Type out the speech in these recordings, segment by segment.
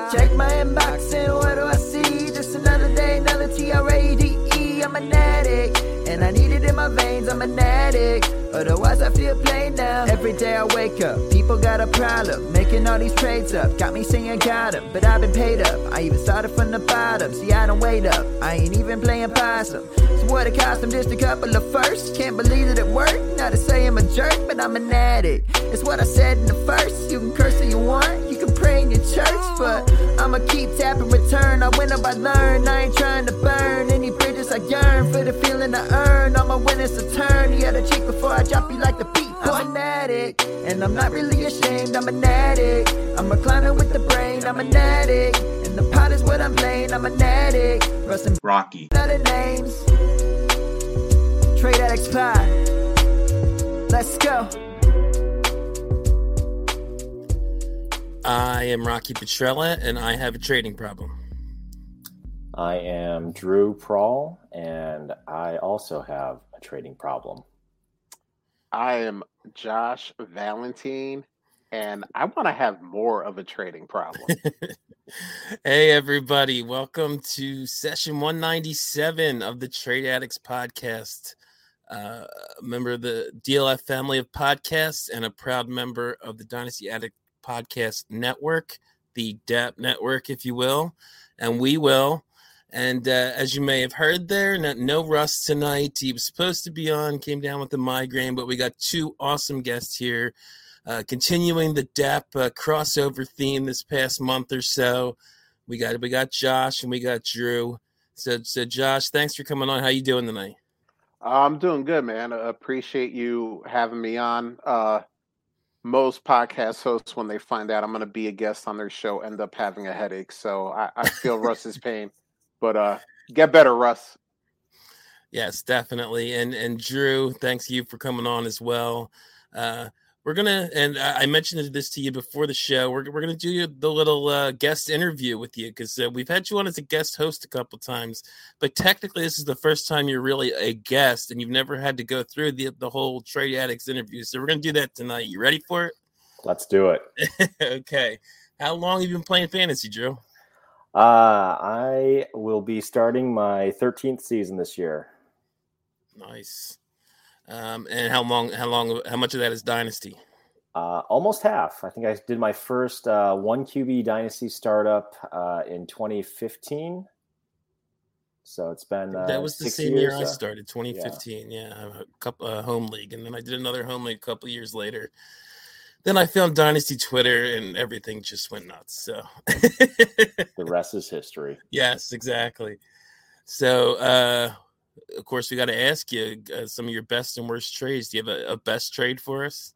Check my inbox and what do I see? Just another day, another TRADE. I'm an addict, and I need it in my veins. I'm an addict, otherwise I feel plain now. Every day I wake up, people got a problem, making all these trades up. Got me saying got 'em, but I've been paid up. I even started from the bottom, see I don't wait up. I ain't even playing possum. So what it cost them, just a couple of firsts. Can't believe that it worked, not to say I'm a jerk, but I'm an addict. It's what I said in the first. You can curse if you want, you can pray in your church, but I'ma keep tapping return. I win up, I learn, I ain't trying to burn any bridges. I yearn for the feeling I earn. All my winners a turn. You gotta check before I drop you like the beat. I'm an addict, and I'm not really ashamed. I'm an addict, I'm a climber with the brain. I'm an addict, and the pot is what I'm playing. I'm an addict, Russell Rocky. Other names. Trade Addicts Pod. Let's go. I am Rocky Petrella, and I have a trading problem. I am Drew Prawl, and I also have a trading problem. I am Josh Valentine, and I want to have more of a trading problem. Hey, everybody. Welcome to session 197 of the Trade Addicts podcast. Member of the DLF family of podcasts and a proud member of the Dynasty Addict Podcast Network, the DAP network, if you will, and we will. And as you may have heard there, no Russ tonight. He was supposed to be on, came down with a migraine, but we got two awesome guests here, continuing the DAP crossover theme this past month or so. We got Josh and we got Drew. So Josh, thanks for coming on. How you doing tonight? I'm doing good, man. I appreciate you having me on. Most podcast hosts, when they find out I'm going to be a guest on their show, end up having a headache. So I feel Russ's pain. But get better, Russ. Yes, definitely. And Drew, thanks you for coming on as well. We're gonna, and I mentioned this to you before the show. We're gonna do the little guest interview with you because we've had you on as a guest host a couple times, but technically this is the first time you're really a guest, and you've never had to go through the whole Trade Addicts interview. So we're gonna do that tonight. You ready for it? Let's do it. Okay. How long have you been playing fantasy, Drew? I will be starting my 13th season this year. Nice. And how much of that is Dynasty? Almost half. I think I did my first one QB Dynasty startup in 2015. So it's been that was the 6 same years, year I started, 2015. Yeah, a couple home league, and then I did another home league a couple years later. Then I found Dynasty Twitter, and everything just went nuts. So the rest is history. Yes, exactly. So, of course, we got to ask you some of your best and worst trades. Do you have a best trade for us?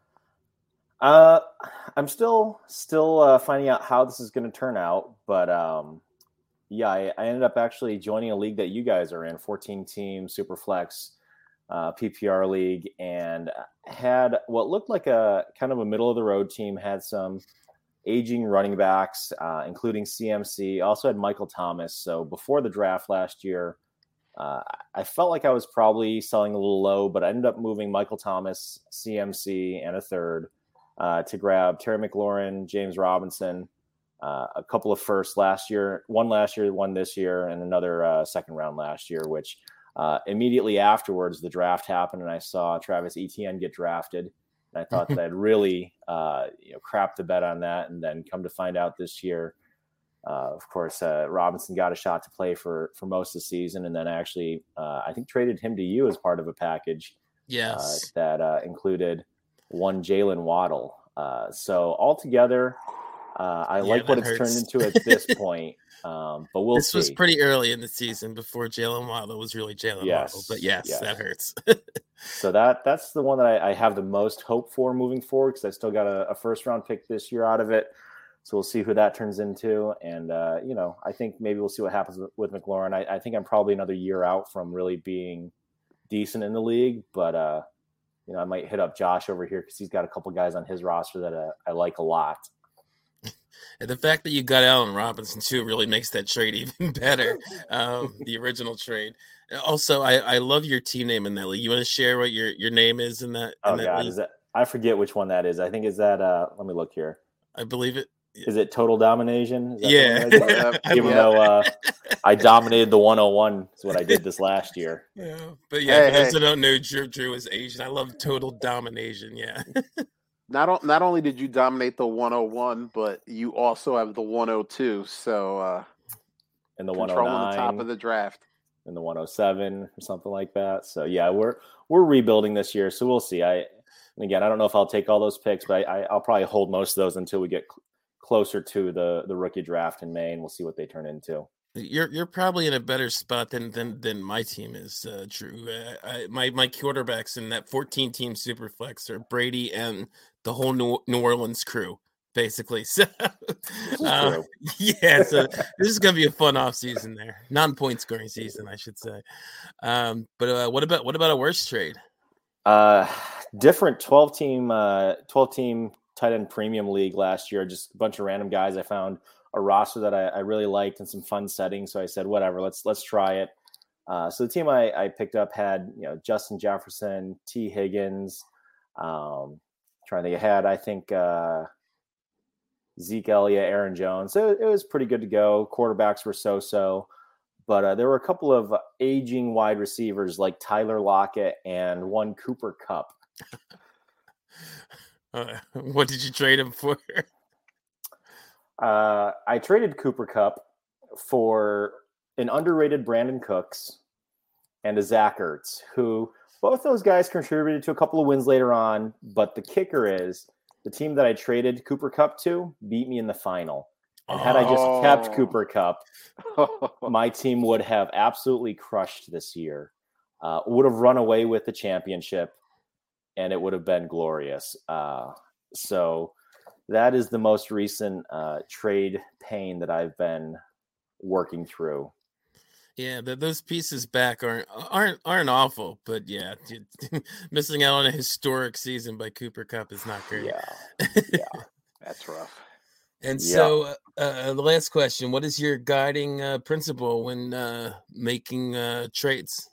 I'm still finding out how this is going to turn out, but yeah, I ended up actually joining a league that you guys are in, 14-team Superflex PPR league, and had what looked like a kind of a middle of the road team. Had some aging running backs, including CMC. Also had Michael Thomas. So before the draft last year, I felt like I was probably selling a little low, but I ended up moving Michael Thomas, CMC, and a third to grab Terry McLaurin, James Robinson, a couple of firsts last year, one this year, and another second round last year, which immediately afterwards the draft happened and I saw Travis Etienne get drafted. And I thought that I'd really crapped the bet on that. And then come to find out this year, of course, Robinson got a shot to play for most of the season. And then actually, I think traded him to you as part of a package that included one Jalen Waddle. So altogether, I like what it's turned into at this point. But we'll see. This was pretty early in the season before Jalen Waddle was really Jalen Waddle. But yes, that hurts. So that's the one that I have the most hope for moving forward because I still got a first round pick this year out of it. So we'll see who that turns into. And, I think maybe we'll see what happens with McLaurin. I think I'm probably another year out from really being decent in the league. But, I might hit up Josh over here because he's got a couple guys on his roster that I like a lot. And the fact that you got Allen Robinson, too, really makes that trade even better, the original trade. Also, I love your team name in that league. You want to share what your name is in that? League? Is that, I forget which one that is. I think is that let me look here. I believe it. Is it total domination? Is that Yeah. the one that I did? Even though I dominated the 101 is what I did this last year. Yeah, but yeah, for those that don't know, Drew is Asian. I love total domination. Yeah. Not only did you dominate the 101, but you also have the 102. So and the controlling 109, the top of the draft, and the 107 or something like that. So yeah, we're rebuilding this year, so we'll see. And again, I don't know if I'll take all those picks, but I'll probably hold most of those until we get closer to the rookie draft in May, and we'll see what they turn into. You're probably in a better spot than my team is, Drew. My quarterbacks in that 14-team Superflex are Brady and the whole New Orleans crew, basically. So yeah, so this is gonna be a fun offseason there, non-point scoring season, I should say. But what about a worse trade? Different 12-team tight end premium league last year. Just a bunch of random guys. I found a roster that I really liked and some fun settings. So I said, whatever, let's try it. So the team I picked up had, Justin Jefferson, T. Higgins. Trying to think, I think Zeke Elliott, Aaron Jones. So it was pretty good to go. Quarterbacks were so. But there were a couple of aging wide receivers like Tyler Lockett and one Cooper Kupp. What did you trade him for? I traded Cooper Kupp for an underrated Brandon Cooks and a Zach Ertz, who both those guys contributed to a couple of wins later on. But the kicker is the team that I traded Cooper Kupp to beat me in the final. And had I just kept Cooper Kupp, my team would have absolutely crushed this year, would have run away with the championship, and it would have been glorious. So that is the most recent trade pain that I've been working through. Yeah, those pieces back aren't awful, but yeah, missing out on a historic season by Cooper Kupp is not great. Yeah, that's rough. And so, the last question: what is your guiding principle when making trades?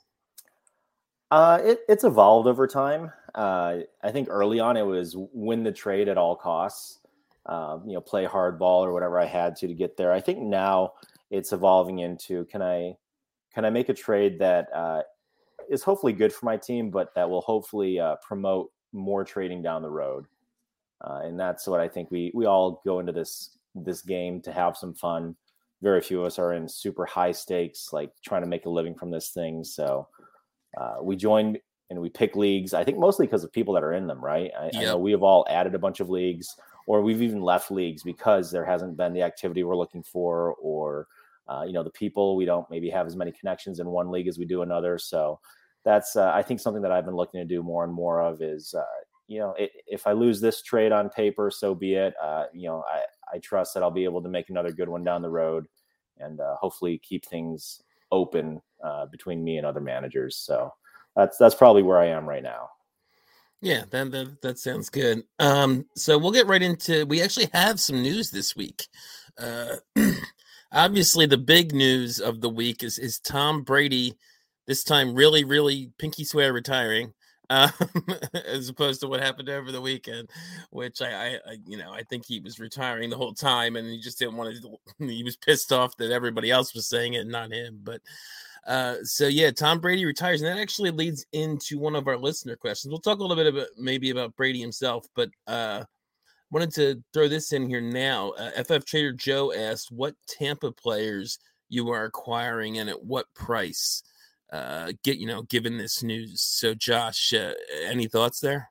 It's evolved over time. I think early on it was win the trade at all costs. Play hardball or whatever I had to get there. I think now it's evolving into can I make a trade that is hopefully good for my team, but that will hopefully promote more trading down the road. And that's what I think we all go into this game to have some fun. Very few of us are in super high stakes, like trying to make a living from this thing. So we joined and we pick leagues, I think mostly because of people that are in them, right? I know we have all added a bunch of leagues, or we've even left leagues because there hasn't been the activity we're looking for, or, the people, we don't maybe have as many connections in one league as we do another. So that's, I think, something that I've been looking to do more and more of is, if I lose this trade on paper, so be it. I trust that I'll be able to make another good one down the road and hopefully keep things open between me and other managers. So that's probably where I am right now. Yeah, that sounds good. So we'll get right into, we actually have some news this week. Obviously the big news of the week is Tom Brady, this time really, really pinky swear retiring, as opposed to what happened over the weekend, which I think he was retiring the whole time and he just didn't want to, he was pissed off that everybody else was saying it, not him. But Tom Brady retires, and that actually leads into one of our listener questions. We'll talk a little bit about Brady himself, but wanted to throw this in here now. FF Trader Joe asked what Tampa players you are acquiring and at what price. Given this news. So Josh, any thoughts there?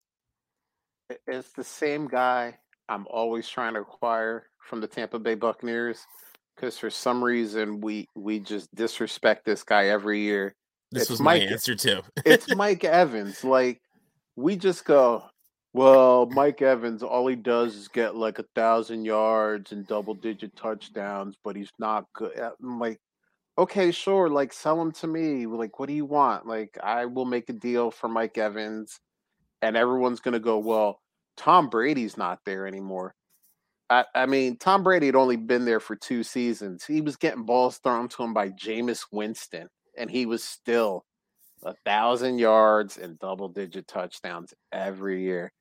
It's the same guy I'm always trying to acquire from the Tampa Bay Buccaneers, because for some reason we just disrespect this guy every year. This was my answer too. It's Mike Evans. Like, we just go, well, Mike Evans, all he does is get like 1,000 yards and double-digit touchdowns, but he's not good. I'm like, okay, sure. Like, sell him to me. Like, what do you want? Like, I will make a deal for Mike Evans, and everyone's going to go, well, Tom Brady's not there anymore. I mean, Tom Brady had only been there for 2 seasons. He was getting balls thrown to him by Jameis Winston, and he was still 1,000 yards and double-digit touchdowns every year.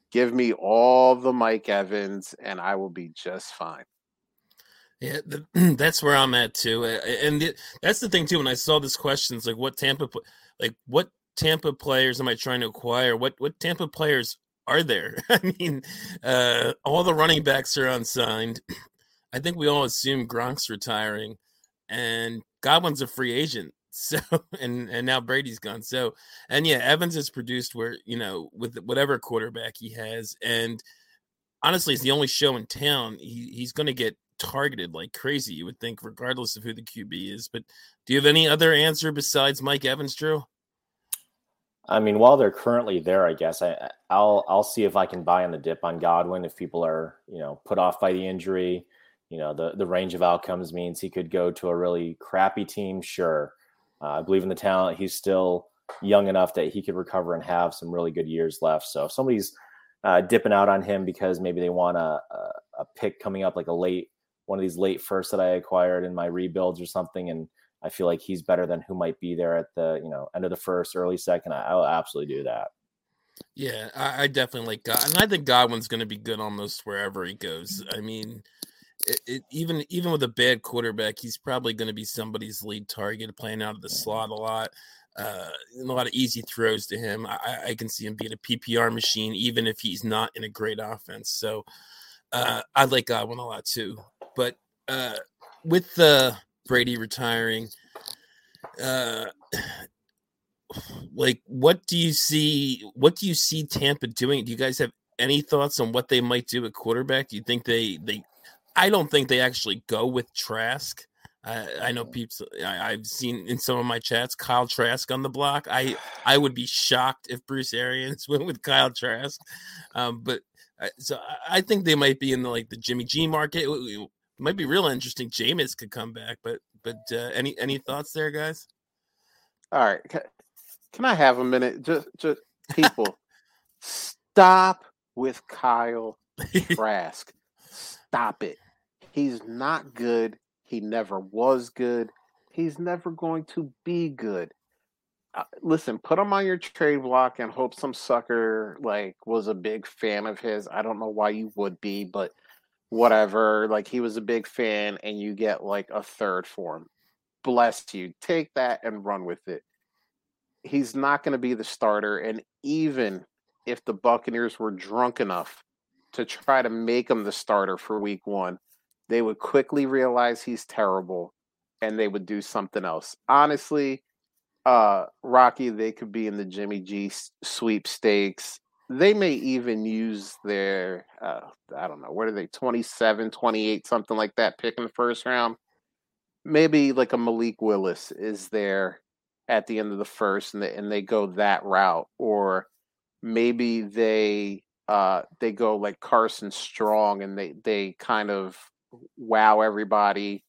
Give me all the Mike Evans, and I will be just fine. Yeah, that's where I'm at too, and that's the thing too. When I saw this question, it's like, what Tampa players am I trying to acquire? What Tampa players are there? I mean, all the running backs are unsigned. I think we all assume Gronk's retiring, and Godwin's a free agent. So and now Brady's gone. So and yeah, Evans has produced where with whatever quarterback he has, and honestly, it's the only show in town. He's going to get targeted like crazy, you would think, regardless of who the QB is. But do you have any other answer besides Mike Evans, Drew? I mean, while they're currently there, I guess I'll see if I can buy on the dip on Godwin if people are put off by the injury. The range of outcomes means he could go to a really crappy team. Sure, I believe in the talent. He's still young enough that he could recover and have some really good years left. So if somebody's dipping out on him because maybe they want a pick coming up, like one of these late firsts that I acquired in my rebuilds or something, and I feel like he's better than who might be there at the end of the first, early second, I'll absolutely do that. Yeah, I definitely like God, and I think Godwin's going to be good almost wherever he goes. I mean, even with a bad quarterback, he's probably going to be somebody's lead target, playing out of the slot a lot. A lot of easy throws to him. I can see him being a PPR machine, even if he's not in a great offense. So I like Godwin a lot too. But with Brady retiring, what do you see Tampa doing? Do you guys have any thoughts on what they might do at quarterback? Do you think I don't think they actually go with Trask. I know peeps. I've seen in some of my chats Kyle Trask on the block. I would be shocked if Bruce Arians went with Kyle Trask. But I think they might be in the Jimmy G market. It might be real interesting. Jameis could come back. But any thoughts there, guys? All right. Can I have a minute? Just people, stop with Kyle Trask. Stop it. He's not good. He never was good. He's never going to be good. Listen, put him on your trade block and hope some sucker was a big fan of his. I don't know why you would be, but whatever. He was a big fan, and you get a third for him. Bless you. Take that and run with it. He's not going to be the starter, and even if the Buccaneers were drunk enough to try to make him the starter for week 1, they would quickly realize he's terrible, and they would do something else. Honestly, Rocky, they could be in the Jimmy G sweepstakes. They may even use their, I don't know, what are they, 27, 28, something like that, pick in the first round. Maybe a Malik Willis is there at the end of the first, and they go that route. Or maybe they go Carson Strong, and they kind of wow everybody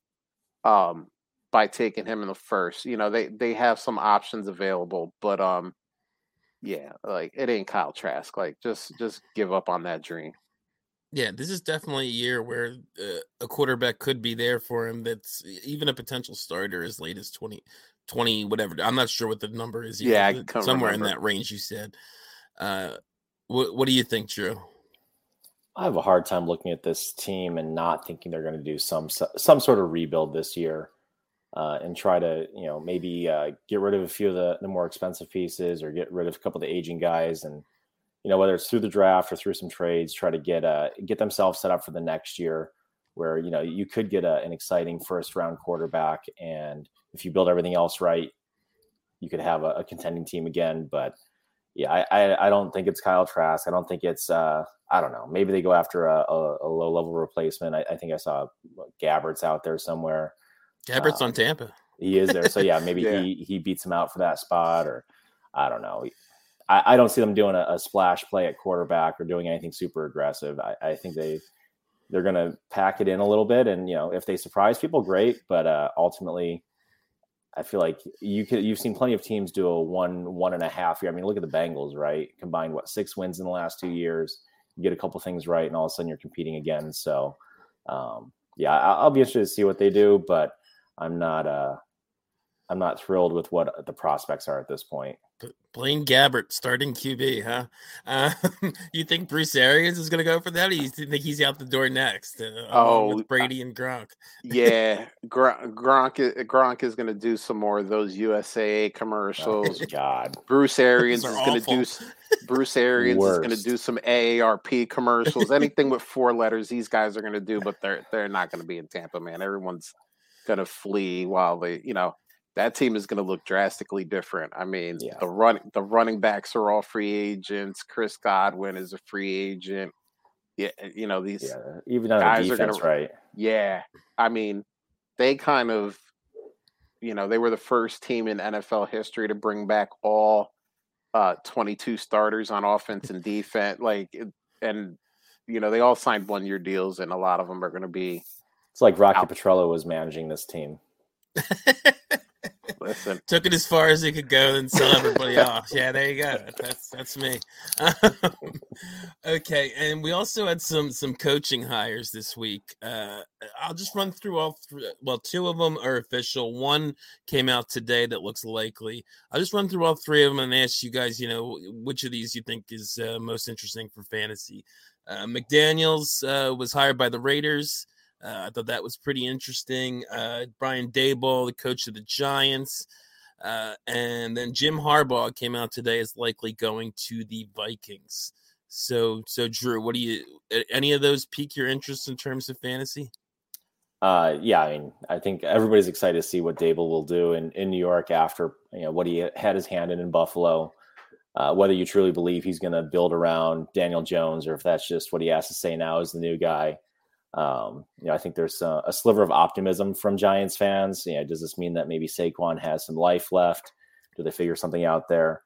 by taking him in the first. They have some options available, but yeah, it ain't Kyle Trask. Just give up on that dream. Yeah, this is definitely a year where a quarterback could be there for him that's even a potential starter as late as 20 whatever. I'm not sure what the number is. Yeah, somewhere in that range you said. What do you think, Drew? I have a hard time looking at this team and not thinking they're going to do some sort of rebuild this year, and try to maybe get rid of a few of the more expensive pieces, or get rid of a couple of the aging guys, and whether it's through the draft or through some trades, try to get themselves set up for the next year, where you could get an exciting first round quarterback, and if you build everything else right, you could have a contending team again. But yeah, I don't think it's Kyle Trask. I don't think it's I don't know. Maybe they go after a low level replacement. I think I saw Gabbert's out there somewhere. Gabbert's on Tampa. He is there. So yeah, maybe yeah. he beats him out for that spot, or I don't know. I don't see them doing a splash play at quarterback or doing anything super aggressive. I think they're going to pack it in a little bit, and if they surprise people, great. But ultimately, I feel like you've seen plenty of teams do a 1.5 year. I mean, look at the Bengals, right? Combined 6 wins in the last 2 years. You get a couple things right, and all of a sudden you're competing again. So, yeah, I'll be interested to see what they do, but I'm not I'm not thrilled with what the prospects are at this point. Blaine Gabbert starting QB, huh? You think Bruce Arians is going to go for that, or you think he's out the door next, along with Brady and Gronk? Yeah, Gronk is going to do some more of those USAA commercials. Oh, God, Bruce Arians is going to do. Bruce Arians is going to do some AARP commercials. Anything with 4 letters, these guys are going to do, but they're not going to be in Tampa, man. Everyone's going to flee while they, that team is going to look drastically different. I mean, the running backs are all free agents. Chris Godwin is a free agent. Yeah, these even on guys the defense, are gonna, right? Yeah, I mean, they kind of, they were the first team in NFL history to bring back all 22 starters on offense and defense. They all signed 1-year deals, and a lot of them are going to be. It's like Rocky Petrello was managing this team. Listen, took it as far as it could go and sell everybody off. Yeah, there you go. That's me. Okay, and we also had some coaching hires this week. I'll just run through all 3. Well, 2 of them are official. 1 came out today that looks likely. I'll just run through all 3 of them and ask you guys, which of these you think is most interesting for fantasy. McDaniels was hired by the Raiders. I thought that was pretty interesting. Brian Daboll, the coach of the Giants. And then Jim Harbaugh came out today as likely going to the Vikings. So Drew, any of those pique your interest in terms of fantasy? Yeah, I mean, I think everybody's excited to see what Daboll will do in New York after, what he had his hand in Buffalo. Whether you truly believe he's going to build around Daniel Jones or if that's just what he has to say now as the new guy. I think there's a sliver of optimism from Giants fans. Does this mean that maybe Saquon has some life left? Do they figure something out there?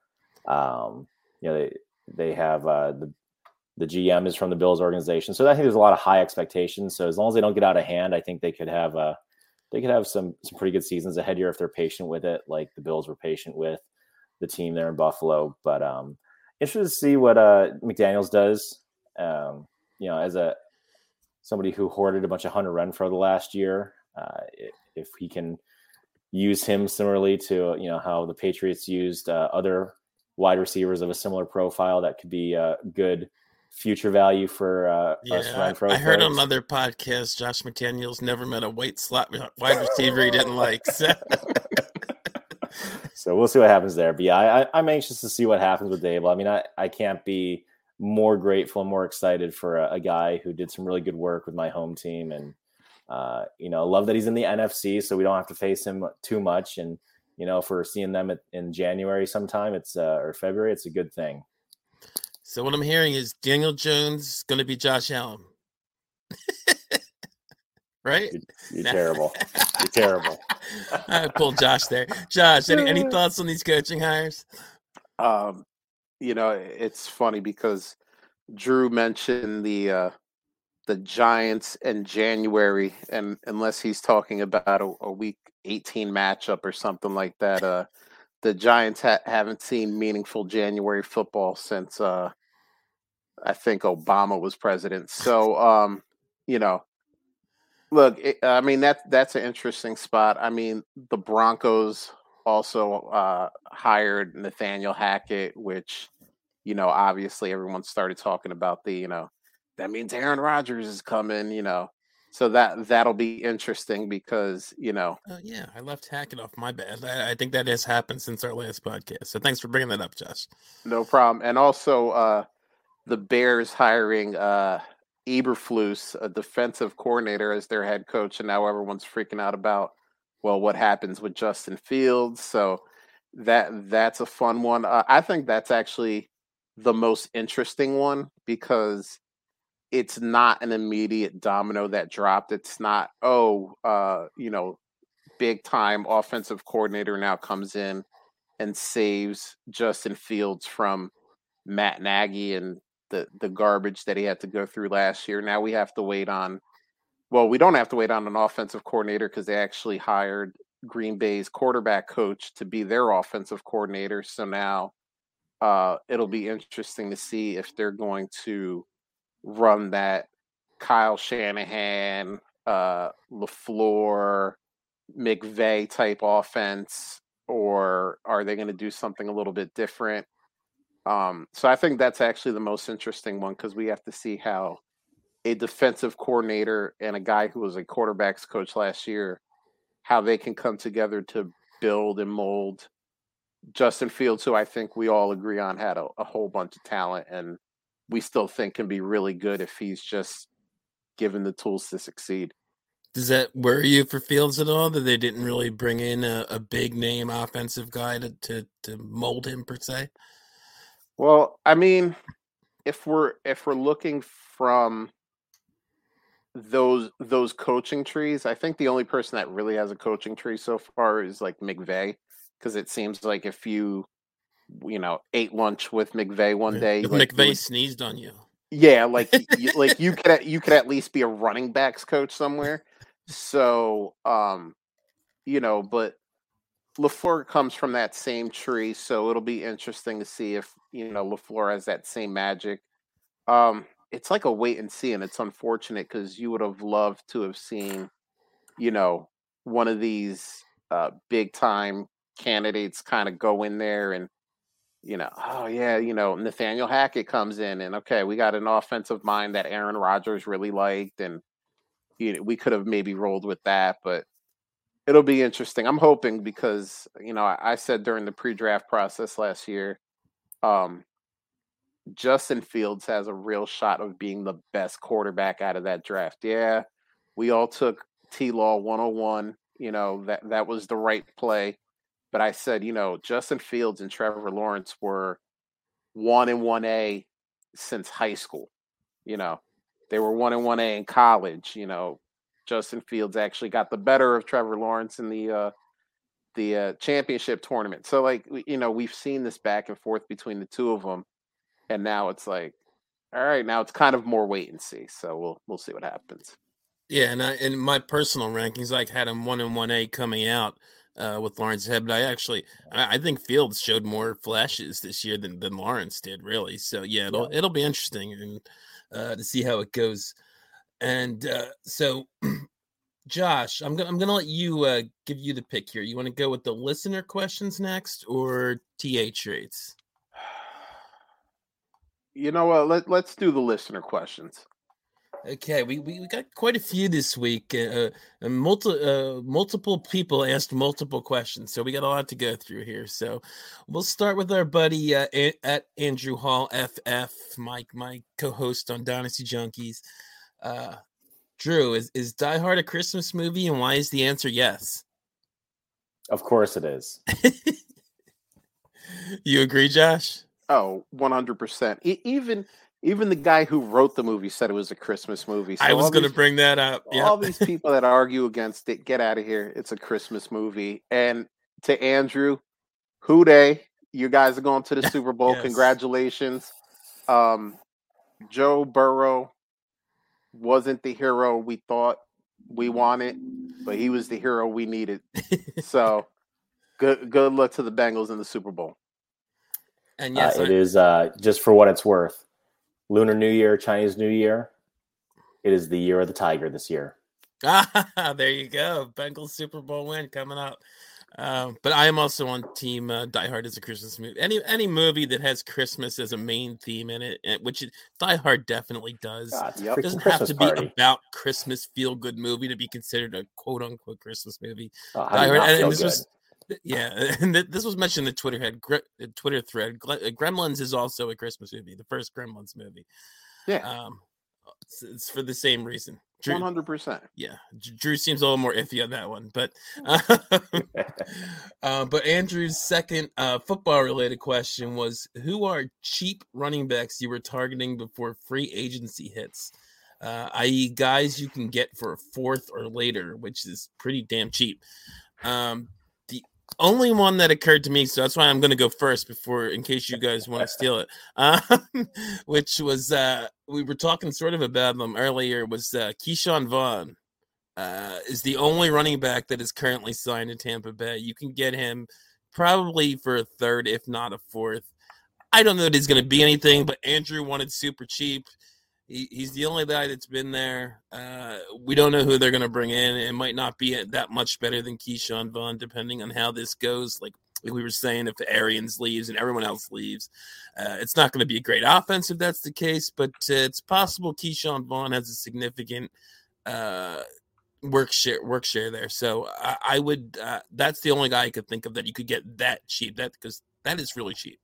They have the GM is from the Bills organization, so I think there's a lot of high expectations. So as long as they don't get out of hand, I think they could have some pretty good seasons ahead here if they're patient with it, like the Bills were patient with the team there in Buffalo. But interested to see what McDaniels does. As somebody who hoarded a bunch of Hunter Renfrow the last year, if he can use him similarly to how the Patriots used other wide receivers of a similar profile, that could be a good future value for us Renfrow. I heard on other podcasts, Josh McDaniels never met a white slot wide receiver he didn't like. So we'll see what happens there. But yeah, I'm anxious to see what happens with Daboll. I mean, I can't be more grateful and more excited for a guy who did some really good work with my home team. And, love that he's in the NFC, so we don't have to face him too much. And, if we're seeing them in January sometime, or February, it's a good thing. So what I'm hearing is Daniel Jones is going to be Josh Allen. Right? You're terrible. You're terrible. I pulled Josh there. Josh, any thoughts on these coaching hires? It's funny because Drew mentioned the Giants in January, and unless he's talking about a week 18 matchup or something like that, the Giants haven't seen meaningful January football since I think Obama was president. So, look, that's an interesting spot. I mean, the Broncos also hired Nathaniel Hackett, which, obviously everyone started talking about that means Aaron Rodgers is coming, so that'll be interesting because, Oh, yeah, I left Hackett off. My bad. I think that has happened since our last podcast. So thanks for bringing that up, Josh. No problem. And also the Bears hiring Eberflus, a defensive coordinator, as their head coach, and now everyone's freaking out about what happens with Justin Fields. So that's a fun one. I think that's actually the most interesting one because it's not an immediate domino that dropped. It's not, big time offensive coordinator now comes in and saves Justin Fields from Matt Nagy and the garbage that he had to go through last year. Now we have to wait on, we don't have to wait on an offensive coordinator because they actually hired Green Bay's quarterback coach to be their offensive coordinator. So now it'll be interesting to see if they're going to run that Kyle Shanahan, LaFleur, McVay type offense, or are they going to do something a little bit different? So I think that's actually the most interesting one because we have to see how a defensive coordinator and a guy who was a quarterbacks coach last year, how they can come together to build and mold Justin Fields, who I think we all agree on had a whole bunch of talent and we still think can be really good if he's just given the tools to succeed. Does that worry you for Fields at all, that they didn't really bring in a big name offensive guy to mold him per se? Well, I mean, if we're looking from those coaching trees, I think the only person that really has a coaching tree so far is like McVay, because it seems like if you ate lunch with McVay one day, if like McVay sneezed on you, yeah, like you could at least be a running backs coach somewhere. So but LaFleur comes from that same tree, so it'll be interesting to see if LaFleur has that same magic. It's like a wait and see, and it's unfortunate because you would have loved to have seen, one of these big time candidates kind of go in there and, Nathaniel Hackett comes in and okay, we got an offensive mind that Aaron Rodgers really liked, and we could have maybe rolled with that, but it'll be interesting. I'm hoping because, I said during the pre-draft process last year, Justin Fields has a real shot of being the best quarterback out of that draft. Yeah, we all took T-Law 101. That was the right play. But I said, Justin Fields and Trevor Lawrence were 1 and 1A since high school. They were 1 and 1A in college. Justin Fields actually got the better of Trevor Lawrence in the championship tournament. So, we've seen this back and forth between the two of them. And now it's like, all right, now it's kind of more wait and see. So we'll see what happens. Yeah, and in my personal rankings, I had him 1 and 1A coming out with Lawrence ahead, but I think Fields showed more flashes this year than Lawrence did, really. So yeah, it'll be interesting and to see how it goes. And so, Josh, I'm gonna let you give you the pick here. You want to go with the listener questions next or TA traits? You know what? Let's do the listener questions. Okay, we got quite a few this week. Multiple people asked multiple questions, so we got a lot to go through here. So we'll start with our buddy at Andrew Hall FF, my co-host on Dynasty Junkies. Drew, is Die Hard a Christmas movie, and why is the answer yes? Of course it is. You agree, Josh? Oh, 100%. Even the guy who wrote the movie said it was a Christmas movie. So I was going to bring that up. Yep. All these people that argue against it, get out of here. It's a Christmas movie. And to Andrew, who dey? You guys are going to the Super Bowl. Yes. Congratulations. Joe Burrow wasn't the hero we thought we wanted, but he was the hero we needed. So good luck to the Bengals in the Super Bowl. And yes, it is just for what it's worth. Lunar New Year, Chinese New Year. It is the year of the tiger this year. There you go. Bengals Super Bowl win coming up. But I am also on team Die Hard as a Christmas movie. Any movie that has Christmas as a main theme in it, which Die Hard definitely does. It doesn't have to be about Christmas feel good movie to be considered a quote unquote Christmas movie. Die Hard, and this was. Yeah, and this was mentioned in the Twitter thread. Gremlins is also a Christmas movie, the first Gremlins movie. Yeah, it's for the same reason. 100%. Yeah, Drew seems a little more iffy on that one, but Andrew's second football-related question was: who are cheap running backs you were targeting before free agency hits? I.e., guys you can get for a fourth or later, which is pretty damn cheap. Only one that occurred to me, so that's why I'm going to go first in case you guys want to steal it, which was, we were talking sort of about them earlier, was Keyshawn Vaughn is the only running back that is currently signed to Tampa Bay. You can get him probably for a third, if not a fourth. I don't know that he's going to be anything, but Andrew wanted super cheap. He's the only guy that's been there. We don't know who they're going to bring in. It might not be that much better than Keyshawn Vaughn, depending on how this goes. Like we were saying, if Arians leaves and everyone else leaves, it's not going to be a great offense if that's the case. But it's possible Keyshawn Vaughn has a significant work share there. So I would. That's the only guy I could think of that you could get that cheap. Because that is really cheap.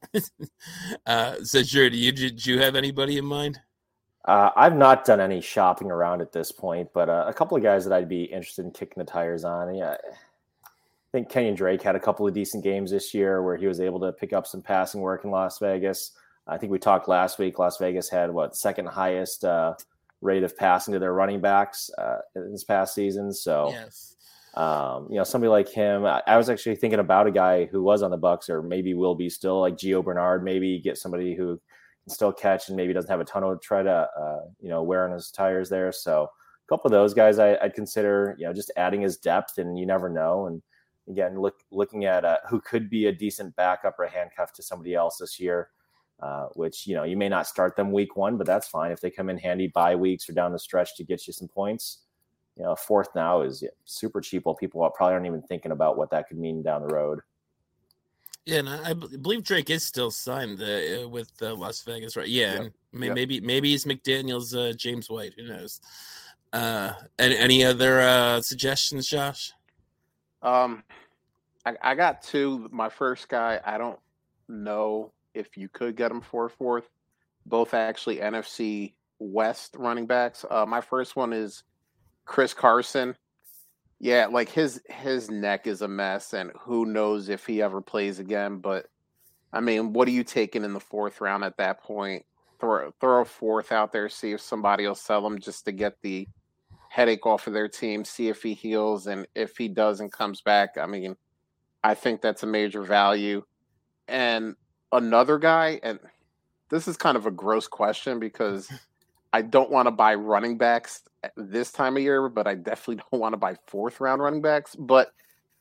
So sure, did you have anybody in mind? I've not done any shopping around at this point, but a couple of guys that I'd be interested in kicking the tires on. Yeah, I think Kenyon Drake had a couple of decent games this year where he was able to pick up some passing work in Las Vegas. I think we talked last week. Las Vegas had second highest rate of passing to their running backs in this past season. So, yes. Somebody like him. I was actually thinking about a guy who was on the Bucs or maybe will be still, like Gio Bernard. Maybe get somebody who still catch and maybe doesn't have a ton of try to wear on his tires there. So a couple of those guys I'd consider, just adding his depth, and you never know. And again, looking at who could be a decent backup or a handcuff to somebody else this year, which, you may not start them week one, but that's fine. If they come in handy bye weeks or down the stretch to get you some points, fourth now is super cheap while people probably aren't even thinking about what that could mean down the road. Yeah, and I believe Drake is still signed with Las Vegas, right? Yeah, yep. Maybe he's McDaniel's James White. Who knows? Any other suggestions, Josh? I got two. My first guy, I don't know if you could get him for fourth. Both actually NFC West running backs. My first one is Chris Carson. Yeah, like his neck is a mess, and who knows if he ever plays again. But I mean, what are you taking in the fourth round at that point? Throw a fourth out there, see if somebody will sell him just to get the headache off of their team, see if he heals, and if he does and comes back, I mean, I think that's a major value. And another guy, and this is kind of a gross question because I don't want to buy running backs this time of year, but I definitely don't want to buy fourth round running backs. But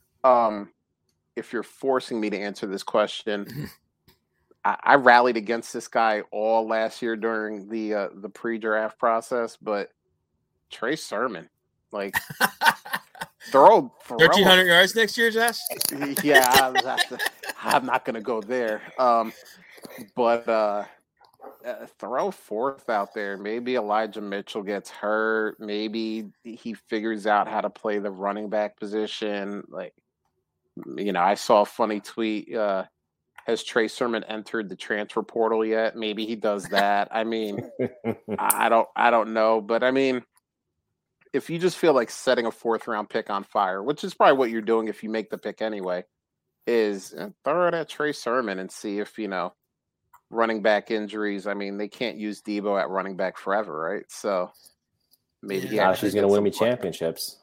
if you're forcing me to answer this question, I rallied against this guy all last year during the pre-draft process, but Trey Sermon, like throw 1,300 yards next year, Josh. Yeah, I'm not going to go there. But throw fourth out there. Maybe Elijah Mitchell gets hurt. Maybe he figures out how to play the running back position. Like, I saw a funny tweet. Has Trey Sermon entered the transfer portal yet? Maybe he does that. I mean, I don't know. But I mean, if you just feel like setting a fourth round pick on fire, which is probably what you're doing if you make the pick anyway, is throw it at Trey Sermon and see if, running back injuries. I mean, they can't use Debo at running back forever, right? So maybe she's going to win me championships.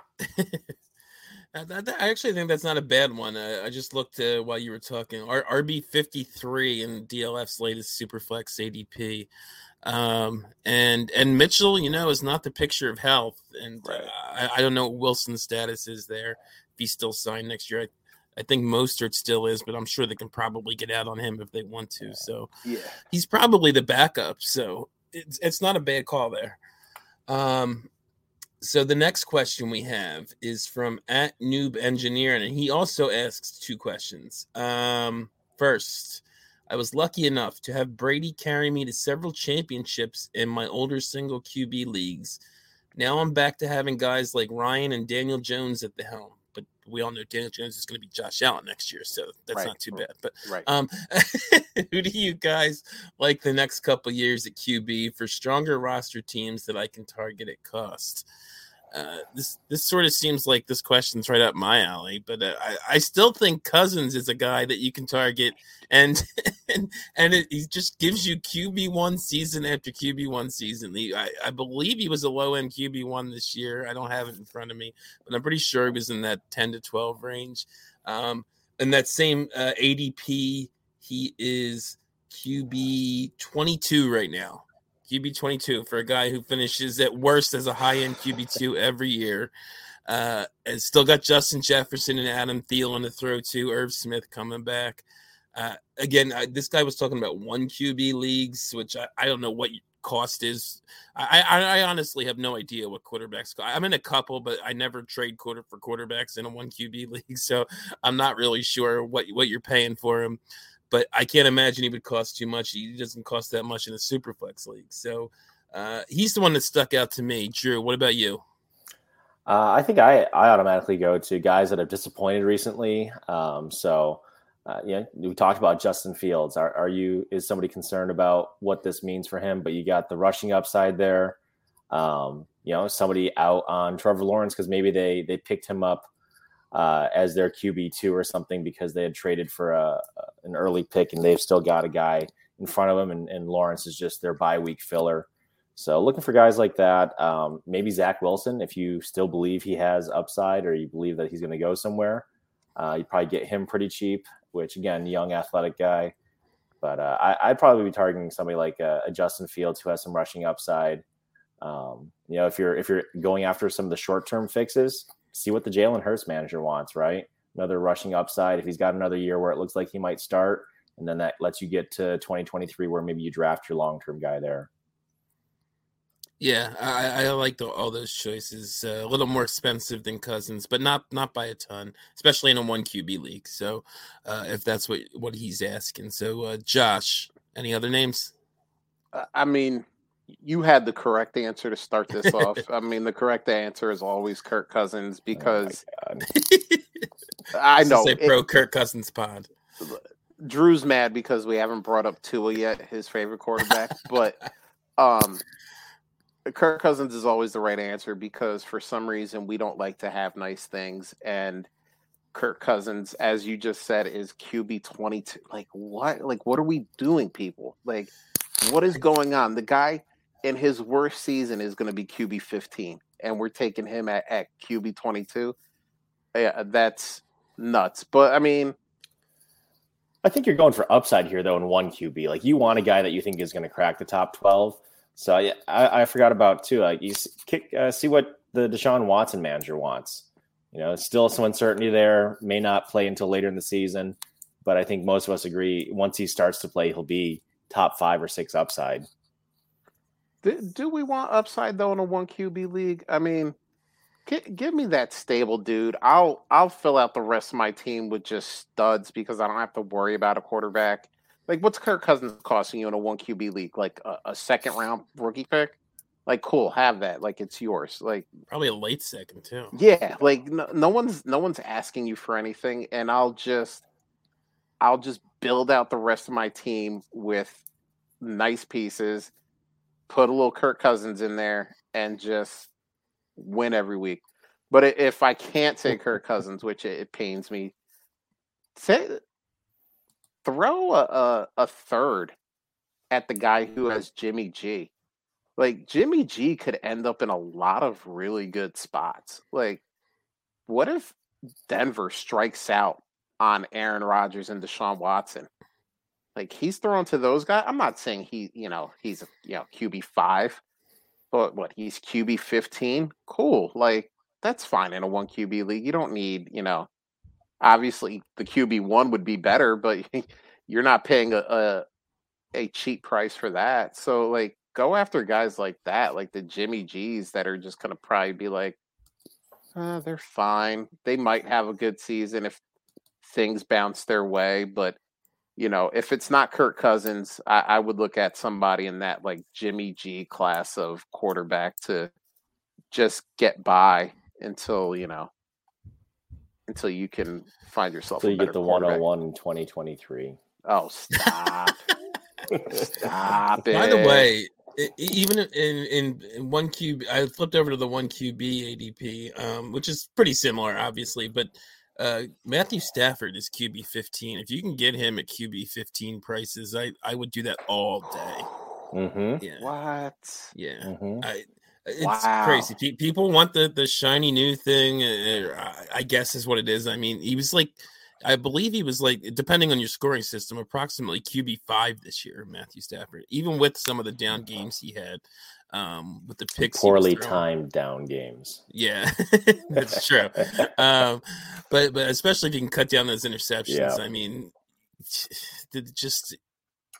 I actually think that's not a bad one. I just looked while you were talking. RB 53 in DLF's latest Superflex ADP, and Mitchell, is not the picture of health. And right. I don't know what Wilson's status is there. If he's still signed next year, I think Mostert still is, but I'm sure they can probably get out on him if they want to. So yeah, he's probably the backup. So it's not a bad call there. So the next question we have is from @NoobEngineer, and he also asks two questions. First, I was lucky enough to have Brady carry me to several championships in my older single QB leagues. Now I'm back to having guys like Ryan and Daniel Jones at the helm. But we all know Daniel Jones is going to be Josh Allen next year, so that's not too bad. But who do you guys like the next couple years at QB for stronger roster teams that I can target at cost? This sort of seems like this question's right up my alley, but I still think Cousins is a guy that you can target, and he just gives you QB1 season after QB1 season. I believe he was a low-end QB1 this year. I don't have it in front of me, but I'm pretty sure he was in that 10 to 12 range. In that same ADP, he is QB 22 right now. QB 22 for a guy who finishes at worst as a high-end QB2 every year. And still got Justin Jefferson and Adam Thielen to throw to. Irv Smith coming back. Again, this guy was talking about one QB leagues, which I don't know what cost is. I honestly have no idea what quarterbacks cost. I'm in a couple, but I never trade for quarterbacks in a 1 QB league, so I'm not really sure what you're paying for him. But I can't imagine he would cost too much. He doesn't cost that much in a Superflex league. So he's the one that stuck out to me. Drew, what about you? I think I automatically go to guys that have disappointed recently. We talked about Justin Fields. Is somebody concerned about what this means for him? But you got the rushing upside there. Somebody out on Trevor Lawrence because maybe they picked him up as their QB2 or something because they had traded for an early pick and they've still got a guy in front of them and Lawrence is just their bye week filler. So looking for guys like that, maybe Zach Wilson, if you still believe he has upside or you believe that he's going to go somewhere, you probably get him pretty cheap, which again, young athletic guy. But I'd probably be targeting somebody like a Justin Fields who has some rushing upside. If you're going after some of the short-term fixes, see what the Jalen Hurts manager wants, right? Another rushing upside. If he's got another year where it looks like he might start, and then that lets you get to 2023 where maybe you draft your long-term guy there. Yeah, I like all those choices. A little more expensive than Cousins, but not by a ton, especially in a 1 QB league. So if that's what he's asking. So Josh, any other names? I mean, you had the correct answer to start this off. I mean, the correct answer is always Kirk Cousins because I know pro Kirk Cousins pod. Drew's mad because we haven't brought up Tua yet, his favorite quarterback, but Kirk Cousins is always the right answer because for some reason we don't like to have nice things. And Kirk Cousins, as you just said, is QB 22. Like what? Like what are we doing, people? Like what is going on? The guy in his worst season is going to be QB 15, and we're taking him at QB 22. Yeah, that's nuts. But I mean, I think you're going for upside here though in 1 QB. Like you want a guy that you think is going to crack the top 12. So yeah, I forgot about too. Like you see what the Deshaun Watson manager wants. Still some uncertainty there. May not play until later in the season, but I think most of us agree once he starts to play, he'll be top 5 or 6 upside. Do we want upside though in a 1 QB league? I mean, give me that stable dude. I'll fill out the rest of my team with just studs because I don't have to worry about a quarterback. Like, what's Kirk Cousins costing you in a 1 QB league? Like a second round rookie pick? Like, cool, have that. Like, it's yours. Like, probably a late second too. Yeah, like no one's asking you for anything, and I'll just build out the rest of my team with nice pieces, put a little Kirk Cousins in there, and just win every week. But if I can't say Kirk Cousins, which it pains me, throw a third at the guy who has Jimmy G. Like, Jimmy G could end up in a lot of really good spots. Like, what if Denver strikes out on Aaron Rodgers and Deshaun Watson? Like, he's thrown to those guys. I'm not saying he's QB 5, but what, he's QB 15? Cool. Like, that's fine in a 1 QB league. You don't need, obviously the QB 1 would be better, but you're not paying a cheap price for that. So, like, go after guys like that, like the Jimmy G's that are just going to probably be like, they're fine. They might have a good season if things bounce their way. But, if it's not Kirk Cousins, I would look at somebody in that like Jimmy G class of quarterback to just get by until you can find yourself. So you get the 101 in 2023. Oh, stop. Stop it. By the way, even in 1 QB, I flipped over to the 1 QB ADP, which is pretty similar, obviously. But Matthew Stafford is QB 15. If you can get him at QB 15 prices, I would do that all day. Mm-hmm. Yeah. What? Yeah. Mm-hmm. It's crazy. People want the shiny new thing. I guess is what it is. I mean, I believe he was like, depending on your scoring system, approximately QB 5 this year, Matthew Stafford, even with some of the down games he had, with the picks. Poorly timed down games. Yeah, that's true. But especially if you can cut down those interceptions. Yeah. I mean,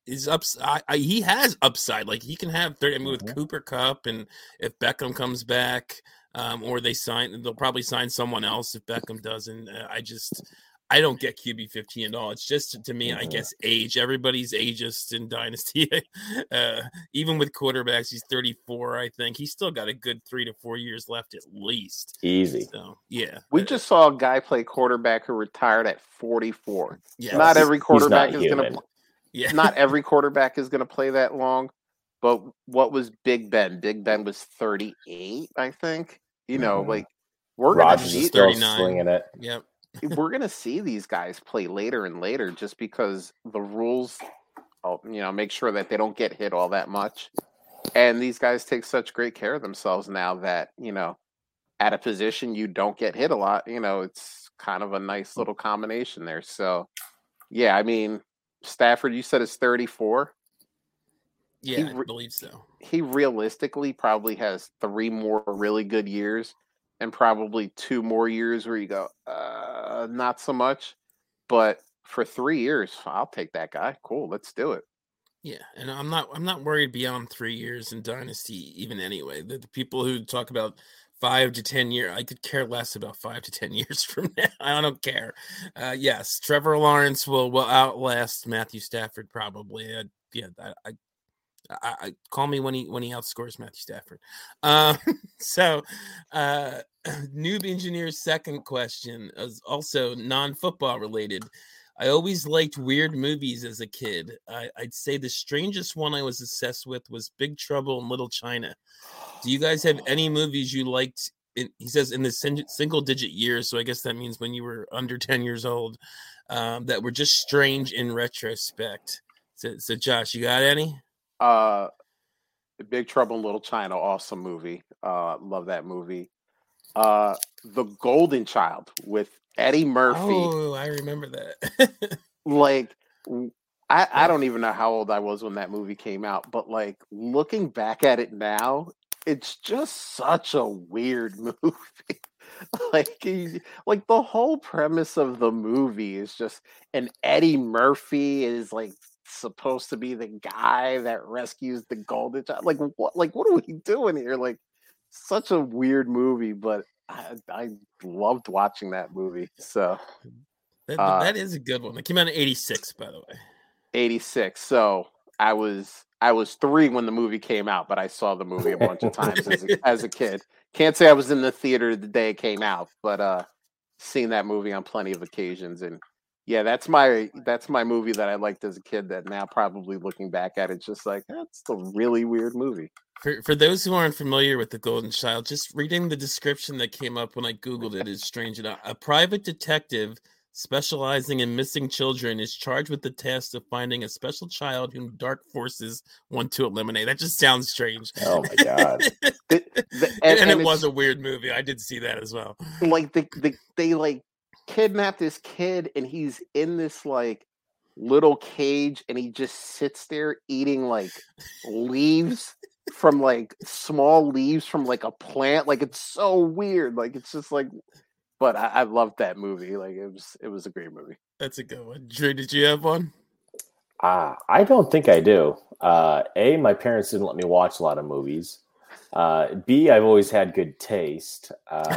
is he has upside. Like he can have 30. I mean, with Mhm. Cooper Kupp, and if Beckham comes back, or they'll probably sign someone else if Beckham doesn't. I don't get QB 15 at all. It's just, to me, I Mhm. guess, age. Everybody's ageist in Dynasty. Even with quarterbacks, he's 34, I think. He's still got a good 3 to 4 years left at least. Easy. So, yeah. We just saw a guy play quarterback who retired at 44. Yeah. Not every quarterback He's not is going human. to Yeah. not every quarterback is going to play that long. But what was Big Ben? Big Ben was 38, I think. Mhm. Like we're going to Rodgers is see still 39. slinging it. Yep. we're going to see these guys play later and later just because the rules make sure that they don't get hit all that much. And these guys take such great care of themselves now that, at a position you don't get hit a lot, it's kind of a nice little combination there. So, yeah, I mean, Stafford, you said is 34. Yeah, I believe so. He realistically probably has 3 more really good years and probably 2 more years where you go, not so much. But for 3 years, I'll take that guy. Cool, let's do it. Yeah, and I'm not worried beyond 3 years in Dynasty even anyway. The people who talk about 5 to 10 years, I could care less about 5 to 10 years from now. I don't care. Yes, Trevor Lawrence will outlast Matthew Stafford probably. I call me when he outscores Matthew Stafford. So, Noob Engineer's second question is also non-football related. I always liked weird movies as a kid. I'd say the strangest one I was obsessed with was Big Trouble in Little China. Do you guys have any movies you liked? He says in the single-digit years, so I guess that means when you were under 10 years old, that were just strange in retrospect. So Josh, you got any? Big Trouble in Little China, awesome movie. Love that movie. The Golden Child with Eddie Murphy. Oh, I remember that. I don't even know how old I was when that movie came out, but looking back at it now, it's just such a weird movie. The whole premise of the movie is just, and Eddie Murphy is supposed to be the guy that rescues the golden child. What are we doing here? Such a weird movie, but I loved watching that movie. So that is a good one. It came out in 86, by the way. 86. So I was 3 when the movie came out, but I saw the movie a bunch of times as a kid. Can't say I was in the theater the day it came out, but seen that movie on plenty of occasions. And yeah, that's my movie that I liked as a kid that now probably looking back at it, just that's a really weird movie. For those who aren't familiar with The Golden Child, just reading the description that came up when I Googled it is strange enough. A private detective specializing in missing children is charged with the task of finding a special child whom dark forces want to eliminate. That just sounds strange. Oh my God. And it was a weird movie. I did see that as well. They kidnap this kid and he's in this little cage and he just sits there eating leaves from small leaves from a plant. It's so weird. It's just but I loved that movie. It was a great movie. That's a good one. Drew, did you have one? I don't think I do. A, my parents didn't let me watch a lot of movies. B, I've always had good taste.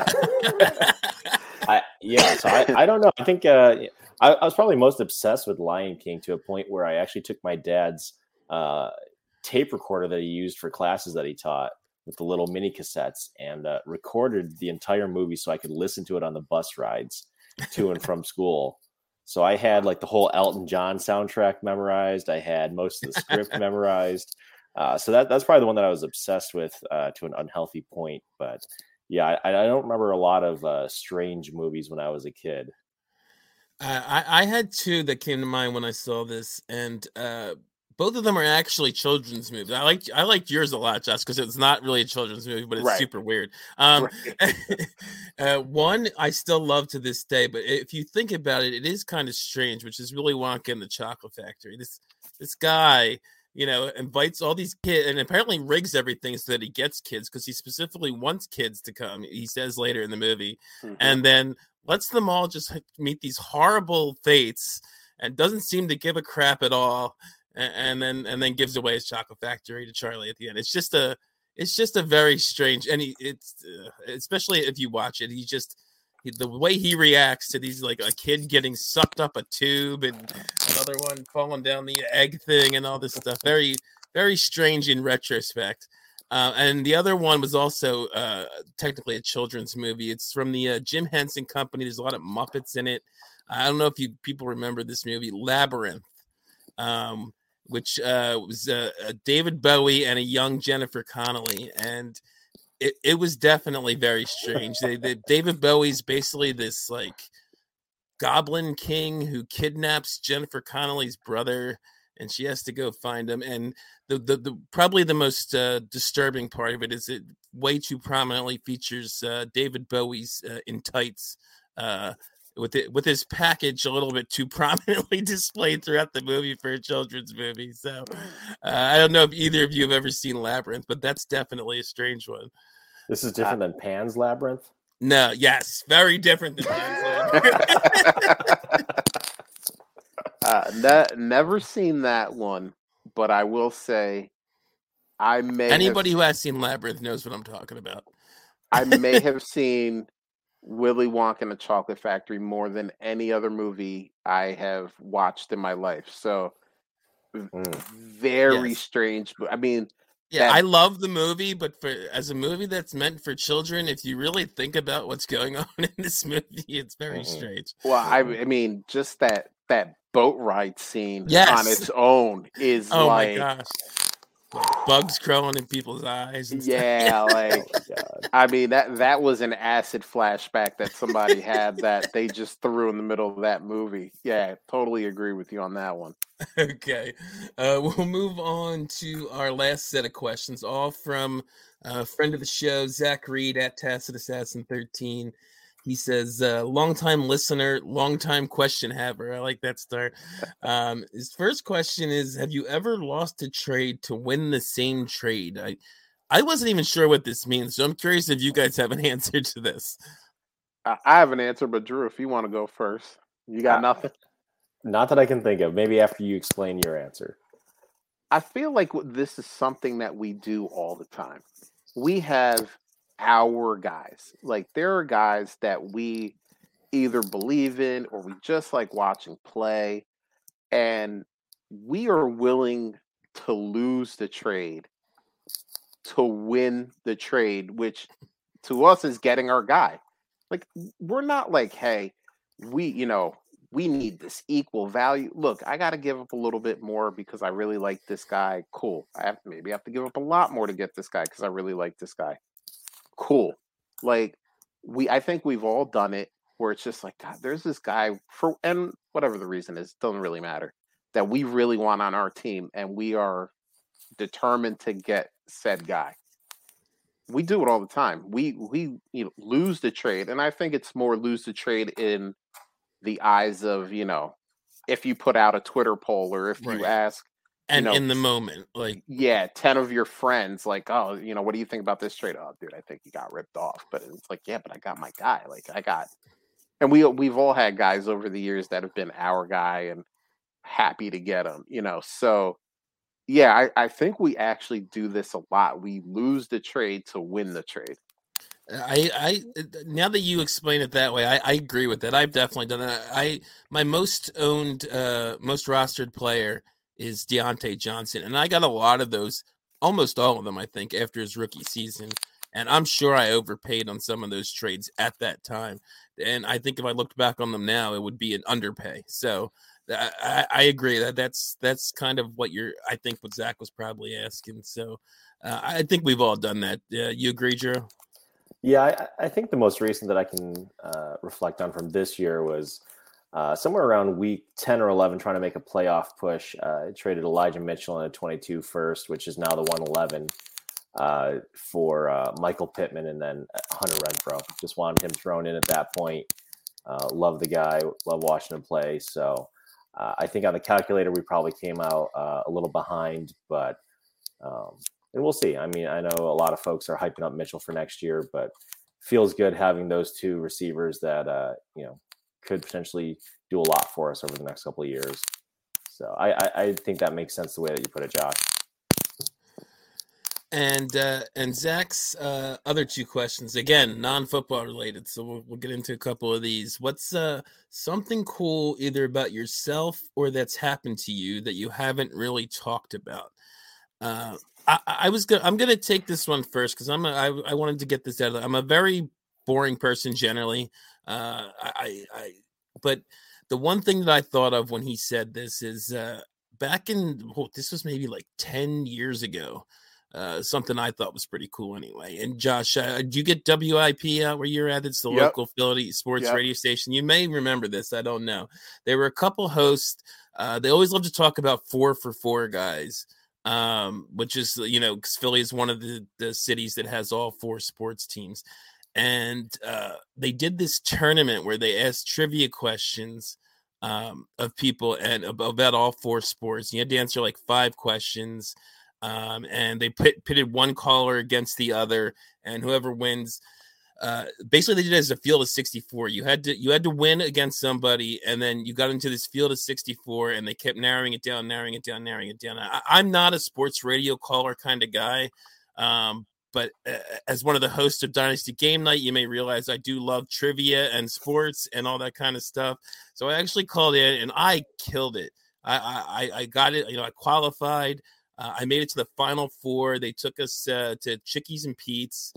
So I don't know. I think I was probably most obsessed with Lion King to a point where I actually took my dad's tape recorder that he used for classes that he taught with the little mini cassettes and recorded the entire movie so I could listen to it on the bus rides to and from school. So I had the whole Elton John soundtrack memorized. I had most of the script memorized. So that's probably the one that I was obsessed with to an unhealthy point. But yeah, I don't remember a lot of strange movies when I was a kid. I had 2 that came to mind when I saw this, and both of them are actually children's movies. I liked yours a lot, Josh, because it's not really a children's movie, but it's super weird. One I still love to this day, but if you think about it, it is kind of strange, which is Willy Wonka and the Chocolate Factory. This guy, invites all these kids and apparently rigs everything so that he gets kids because he specifically wants kids to come. He says later in the movie, and then lets them all just meet these horrible fates and doesn't seem to give a crap at all. and then gives away his chocolate factory to Charlie at the end. It's just a very strange, and it's especially if you watch it, the way he reacts to these, like a kid getting sucked up a tube and another one falling down the egg thing and all this stuff. Very, very strange in retrospect. And the other one was also technically a children's movie. It's from the Jim Henson Company. There's a lot of Muppets in it. I don't know if people remember this movie, Labyrinth, which was David Bowie and a young Jennifer Connelly. And it was definitely very strange. David Bowie's basically this like goblin king who kidnaps Jennifer Connelly's brother, and she has to go find him. And the probably the most disturbing part of it is it way too prominently features David Bowie's in tights, with his package a little bit too prominently displayed throughout the movie for a children's movie. So I don't know if either of you have ever seen Labyrinth, but that's definitely a strange one. This is different than Pan's Labyrinth? No, yes, very different than Pan's Labyrinth. Never seen that one, but I will say anybody who has seen Labyrinth knows what I'm talking about. I may have seen Willy Wonka and the Chocolate Factory more than any other movie I have watched in my life. So very strange. I mean, I love the movie, but as a movie that's meant for children, if you really think about what's going on in this movie, it's very strange. Well, I mean, just that boat ride scene on its own is my gosh. Bugs crawling in people's eyes. And like I mean that was an acid flashback that somebody had that they just threw in the middle of that movie. Yeah, totally agree with you on that one. Okay, we'll move on to our last set of questions, all from a friend of the show, Zach Reed at Tacit Assassin 13. He says, long-time listener, long-time question haver. I like that start. His first question is, have you ever lost a trade to win the same trade? I wasn't even sure what this means, so I'm curious if you guys have an answer to this. I have an answer, but Drew, if you want to go first. You got nothing? Not that I can think of. Maybe after you explain your answer. I feel like this is something that we do all the time. We have our guys. Like, there are guys that we either believe in or we just like watching play, and we are willing to lose the trade to win the trade, which to us is getting our guy. Like, we're not like, hey, we need this equal value. Look, I got to give up a little bit more because I really like this guy. Cool. I have to give up a lot more to get this guy because I really like this guy. Cool. Like, I think we've all done it where it's just like, God, there's this guy and whatever the reason is, doesn't really matter, that we really want on our team, and we are determined to get said guy. We do it all the time. We lose the trade, and I think it's more lose the trade in the eyes of, if you put out a Twitter poll or if you ask, and in the moment, like 10 of your friends, like, oh, what do you think about this trade? Oh, dude, I think you got ripped off. But it's like, yeah, but I got my guy. Like, and we've all had guys over the years that have been our guy and happy to get him, So, yeah, I think we actually do this a lot. We lose the trade to win the trade. I now that you explain it that way, I agree with that. I've definitely done that. My most owned, most rostered player is Deontay Johnson, and I got a lot of those, almost all of them, I think, after his rookie season. And I'm sure I overpaid on some of those trades at that time. And I think if I looked back on them now, it would be an underpay. So I agree that's kind of what I think what Zach was probably asking. So I think we've all done that. You agree, Drew? Yeah, I think the most recent that I can reflect on from this year was somewhere around week 10 or 11, trying to make a playoff push. I traded Elijah Mitchell in a 22 first, which is now the 111, for Michael Pittman and then Hunter Renfrow. Just wanted him thrown in at that point. Love the guy, love watching him play. So I think on the calculator, we probably came out a little behind, but and we'll see. I mean, I know a lot of folks are hyping up Mitchell for next year, but feels good having those two receivers that, could potentially do a lot for us over the next couple of years. So I think that makes sense the way that you put it, Josh. And Zach's other two questions, again, non-football related, so we'll get into a couple of these. What's something cool either about yourself or that's happened to you that you haven't really talked about? I'm gonna take this one first because I wanted to get this out of. I'm a very boring person generally. But the one thing that I thought of when he said this is back in this was maybe like 10 years ago. Something I thought was pretty cool anyway. And Josh, do you get WIP out where you're at? It's the local Philly sports radio station. You may remember this. I don't know. There were a couple hosts. They always love to talk about 4-for-4 guys, which is, because Philly is one of the cities that has all 4 sports teams. And they did this tournament where they asked trivia questions of people and about all 4 sports. You had to answer like 5 questions. And they pitted one caller against the other, and whoever wins, basically they did it as a field of 64. You had to win against somebody, and then you got into this field of 64, and they kept narrowing it down. I'm not a sports radio caller kind of guy, but as one of the hosts of Dynasty Game Night, you may realize I do love trivia and sports and all that kind of stuff. So I actually called in, and I killed it. I got it. I qualified. I made it to the final 4. They took us to Chickies and Pete's,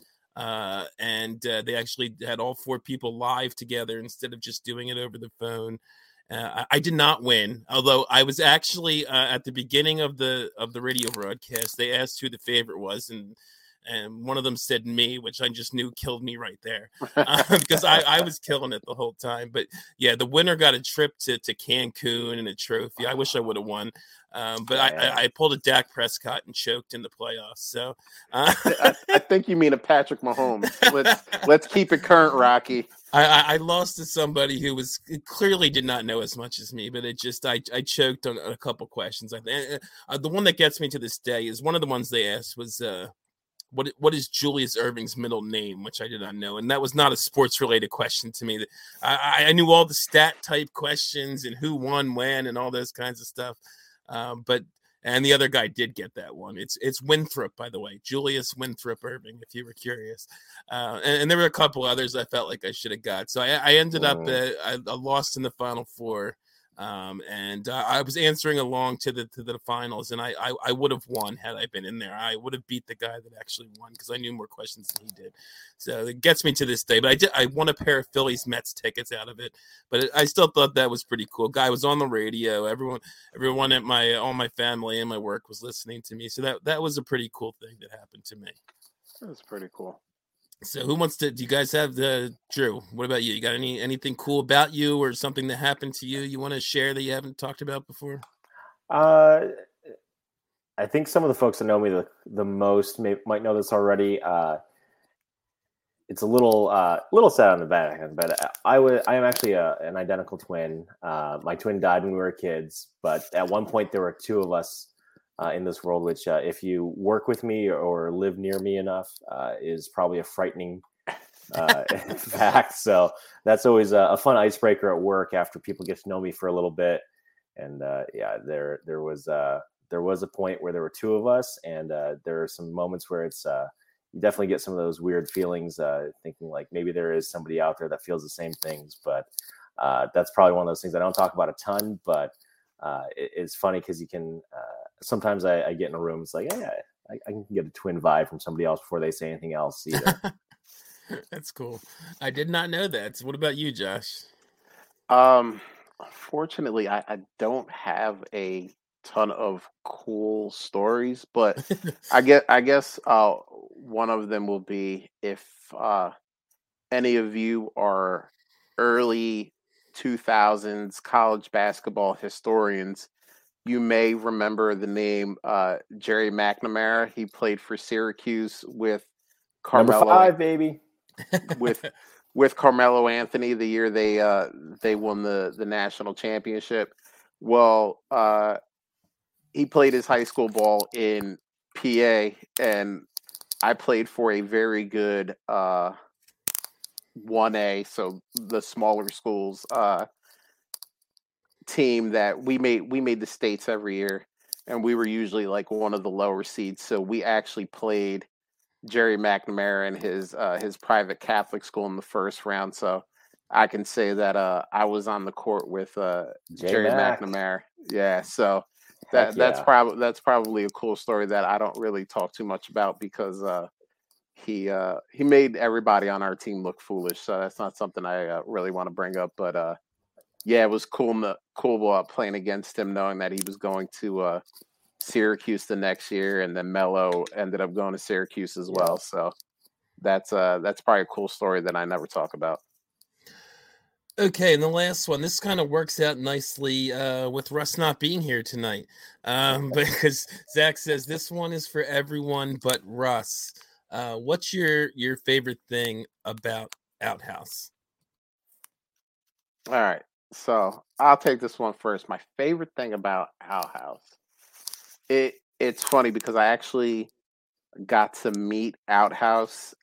and they actually had all 4 people live together instead of just doing it over the phone. I did not win, although I was actually at the beginning of the radio broadcast. They asked who the favorite was, and one of them said me, which I just knew killed me right there because I was killing it the whole time. But yeah, the winner got a trip to Cancun and a trophy. I wish I would have won. But I pulled a Dak Prescott and choked in the playoffs. So I think you mean a Patrick Mahomes. Let's keep it current, Rocky. I lost to somebody who clearly did not know as much as me, but it just I choked on a couple questions. I think the one that gets me to this day is one of the ones they asked was what is Julius Erving's middle name, which I did not know, and that was not a sports related question to me. I knew all the stat type questions and who won when and all those kinds of stuff. And the other guy did get that one. It's Winthrop, by the way, Julius Winthrop Erving, if you were curious. And there were a couple others I felt like I should have got. So I ended up I lost in the final 4. And I was answering along to the finals, and I would have won had I been in there. I would have beat the guy that actually won because I knew more questions than he did. So it gets me to this day. But I won a pair of Phillies Mets tickets out of it. But I still thought that was pretty cool. Guy was on the radio. Everyone at all my family and my work was listening to me. So that was a pretty cool thing that happened to me. That was pretty cool. So who wants to, do you guys have Drew, what about you? You got anything cool about you or something that happened to you want to share that you haven't talked about before? I think some of the folks that know me the most might know this already. It's a little sad on the back end, but I am actually an identical twin. My twin died when we were kids, but at one point there were 2 of us in this world, which if you work with me or live near me enough, is probably a frightening fact. So that's always a fun icebreaker at work after people get to know me for a little bit. And there was a point where there were 2 of us, and there are some moments where it's you definitely get some of those weird feelings, thinking like maybe there is somebody out there that feels the same things. But that's probably one of those things I don't talk about a ton, but it's funny because you can sometimes I get in a room, it's like, yeah, I can get a twin vibe from somebody else before they say anything else either. That's cool. I did not know that. So what about you, Josh? Unfortunately, I don't have a ton of cool stories, but I guess one of them will be if any of you are early 2000s college basketball historians, you may remember the name Jerry McNamara. He played for Syracuse with Carmelo. Number 5, baby. with Carmelo Anthony the year they won the national championship. Well, he played his high school ball in PA, and I played for a very good 1A, so the smaller schools. team that we made the states every year, and we were usually like one of the lower seeds. So we actually played Jerry McNamara in his private Catholic school in the first round. So I can say that I was on the court with Jerry McNamara. Yeah, so that's probably a cool story that I don't really talk too much about because he made everybody on our team look foolish. So that's not something I really want to bring up. But yeah, it was cool playing against him, knowing that he was going to Syracuse the next year, and then Melo ended up going to Syracuse as well. So that's probably a cool story that I never talk about. Okay, and the last one, this kind of works out nicely with Russ not being here tonight, because Zach says this one is for everyone but Russ. What's your favorite thing about Outhouse? All right, so I'll take this one first. My favorite thing about Outhouse, it's funny because I actually got to meet Outhouse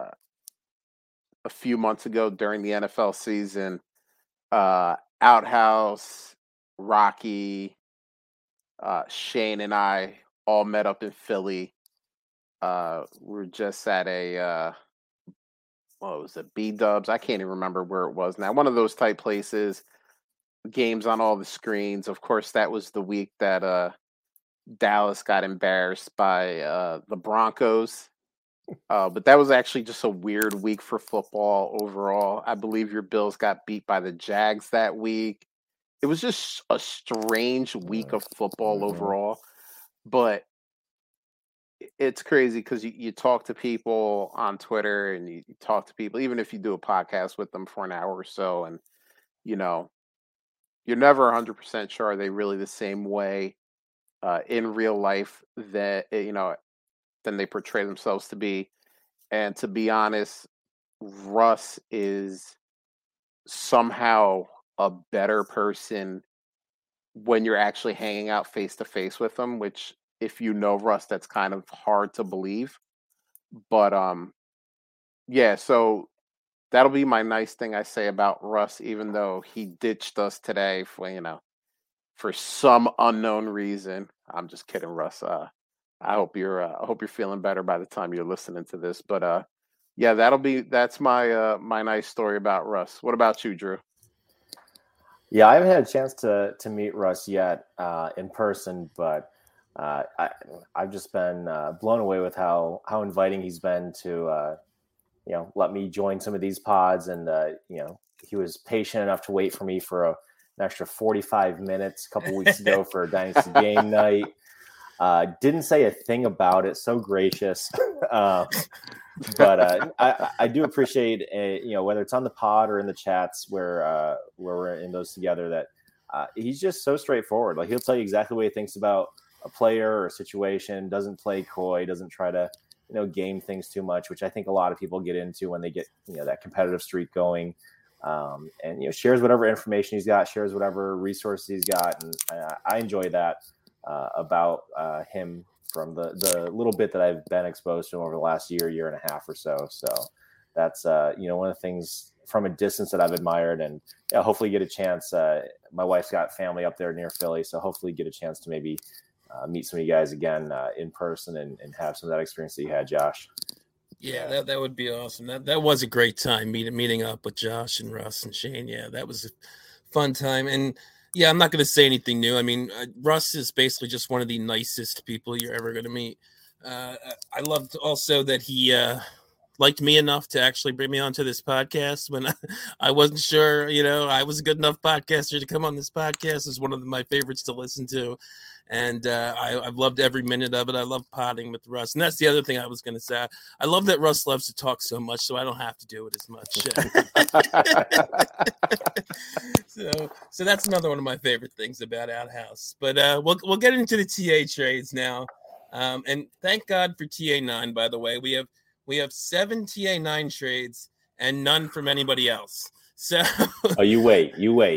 a few months ago during the NFL season. Outhouse, Rocky, Shane, and I all met up in Philly. We were just at a what was it, B-Dubs? I can't even remember where it was now. One of those type places. Games on all the screens. Of course, that was the week that Dallas got embarrassed by the Broncos. But that was actually just a weird week for football overall. I believe your Bills got beat by the Jags that week. It was just a strange week of football overall. But it's crazy because you talk to people on Twitter and you talk to people, even if you do a podcast with them for an hour or so, and, you know, you're never 100% sure are they really the same way in real life that, than they portray themselves to be. And to be honest, Russ is somehow a better person when you're actually hanging out face to face with him, which if you know Russ, that's kind of hard to believe. But yeah, so that'll be my nice thing I say about Russ, even though he ditched us today for some unknown reason. I'm just kidding, Russ. I hope you're feeling better by the time you're listening to this. But yeah, that's my my nice story about Russ. What about you, Drew? Yeah, I haven't had a chance to meet Russ yet in person, but I've just been blown away with how inviting he's been to let me join some of these pods, and he was patient enough to wait for me for an extra 45 minutes a couple weeks ago for a Dynasty game night. Didn't say a thing about it. So gracious. But I do appreciate, whether it's on the pod or in the chats where we're in those together, that he's just so straightforward. Like, he'll tell you exactly what he thinks about a player or a situation, doesn't play coy, doesn't try to, game things too much, which I think a lot of people get into when they get, that competitive streak going. And, shares whatever information he's got, shares whatever resources he's got. And I enjoy that about him from the little bit that I've been exposed to him over the last year and a half or so. So that's, one of the things from a distance that I've admired, and hopefully get a chance. My wife's got family up there near Philly, so hopefully get a chance to maybe meet some of you guys again in person and have some of that experience that you had, Josh. Yeah, that would be awesome. That was a great time meeting up with Josh and Russ and Shane. Yeah, that was a fun time. And yeah, I'm not going to say anything new. I mean, Russ is basically just one of the nicest people you're ever going to meet. I loved also that he liked me enough to actually bring me onto this podcast when I wasn't sure, I was a good enough podcaster to come on this podcast. It's one of my favorites to listen to. And I've loved every minute of it. I love potting with Russ. And that's the other thing I was going to say. I love that Russ loves to talk so much, so I don't have to do it as much. So that's another one of my favorite things about Outhouse. But we'll get into the TA trades now. And thank God for TA9, by the way. We have 7 TA9 trades and none from anybody else. So you wait.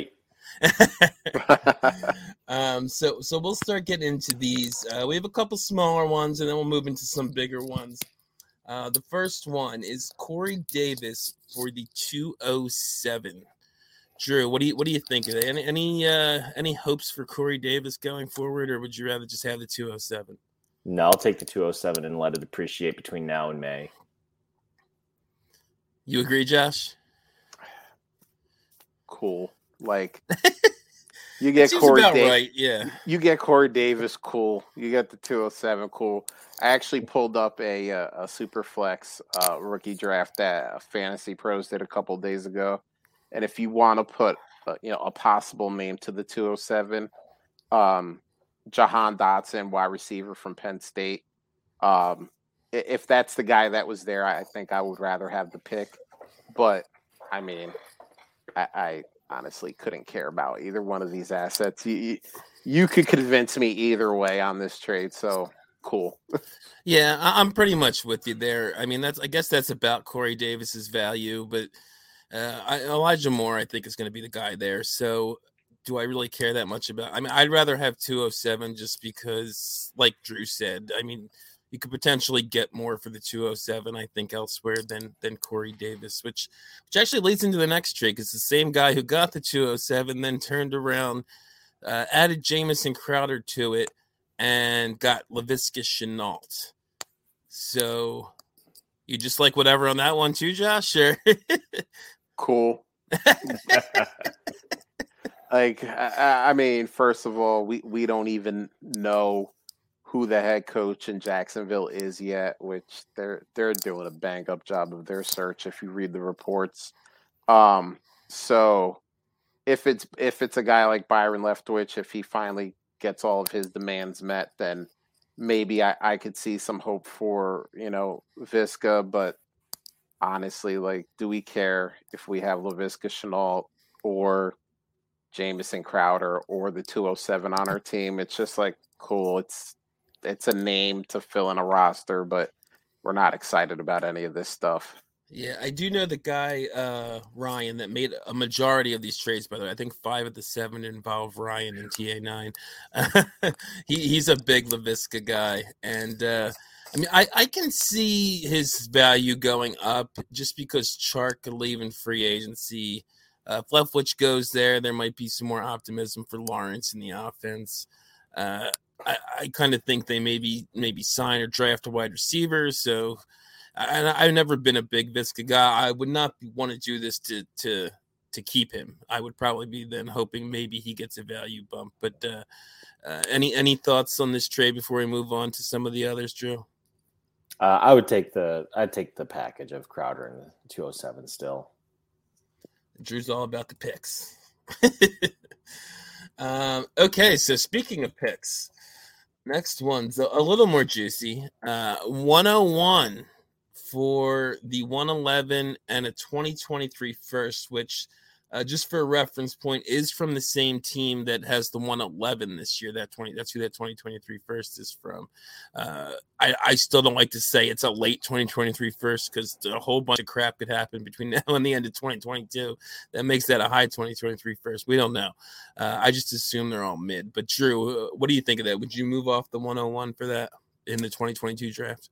So we'll start getting into these. We have a couple smaller ones, and then we'll move into some bigger ones. The first one is Corey Davis for the 207. Drew, what do you think of it? Any hopes for Corey Davis going forward, or would you rather just have the 207? No, I'll take the 207 and let it appreciate between now and May. You agree, Josh? Cool. Like you get Corey Davis, right? Yeah. You get Corey Davis, cool. You get the 207, cool. I actually pulled up a Superflex rookie draft that Fantasy Pros did a couple days ago, and if you want to put a possible name to the 207, Jahan Dotson, wide receiver from Penn State. If that's the guy that was there, I think I would rather have the pick. But I mean, I honestly couldn't care about either one of these assets. You could convince me either way on this trade, so cool. Yeah, I'm pretty much with you there. I mean, I guess that's about Corey Davis's value, but Elijah Moore, I think, is going to be the guy there. So do I really care that much about? I mean, I'd rather have 207 just because, like Drew said, I mean, you could potentially get more for the 207, I think, elsewhere than Corey Davis, which actually leads into the next trade, because the same guy who got the 207 then turned around, added Jamison Crowder to it, and got Laviska Shenault. So you just like whatever on that one too, Josh? Or cool. Like, I mean, first of all, we don't even know who the head coach in Jacksonville is yet, which they're doing a bang up job of their search if you read the reports. So if it's a guy like Byron Leftwich, if he finally gets all of his demands met, then maybe I could see some hope for, Viska. But honestly, like, do we care if we have Laviska Shenault or Jamison Crowder or the 207 on our team? It's just like, cool. It's a name to fill in a roster, but we're not excited about any of this stuff. Yeah, I do know the guy, Ryan, that made a majority of these trades, by the way. I think 5 of the 7 involve Ryan in TA9. He's a big Laviska guy. And, I mean, I can see his value going up just because Chark could leave in free agency. If Leftwich goes there might be some more optimism for Lawrence in the offense. I kind of think they maybe sign or draft a wide receiver. So I've never been a big Viska guy. I would not want to do this to keep him. I would probably be then hoping maybe he gets a value bump. But any thoughts on this trade before we move on to some of the others, Drew? I'd take the package of Crowder and the 207 still. Drew's all about the picks. Okay, so speaking of picks, next one's a little more juicy. 101 for the 111 and a 2023 first, which just for a reference point is from the same team that has the 111 this year. That's who that 2023 first is from. I still don't like to say it's a late 2023 first, because a whole bunch of crap could happen between now and the end of 2022 that makes that a high 2023 first. We don't know. I just assume they're all mid. But Drew, what do you think of that? Would you move off the 101 for that in the 2022 draft?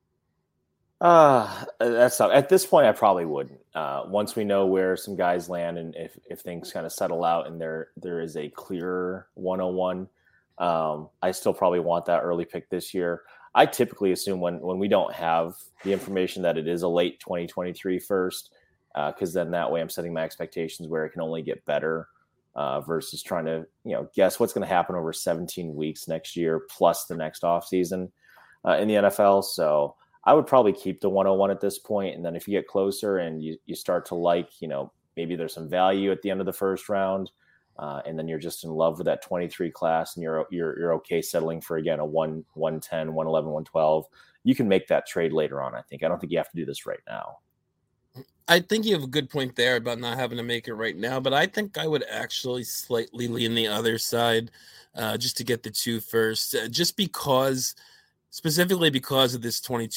That's tough. At this point, I probably wouldn't. Once we know where some guys land, and if things kind of settle out and there is a clearer 101, I still probably want that early pick this year. I typically assume when we don't have the information that it is a late 2023 first, because then that way I'm setting my expectations where it can only get better, versus trying to guess what's going to happen over 17 weeks next year plus the next offseason in the NFL. So I would probably keep the 101 at this point. And then if you get closer and you start to like, maybe there's some value at the end of the first round, and then you're just in love with that 23 class and you're okay settling for, again, a 110, 111, 112, you can make that trade later on. I don't think you have to do this right now. I think you have a good point there about not having to make it right now, but I think I would actually slightly lean the other side, just to get the 2 first, just specifically because of this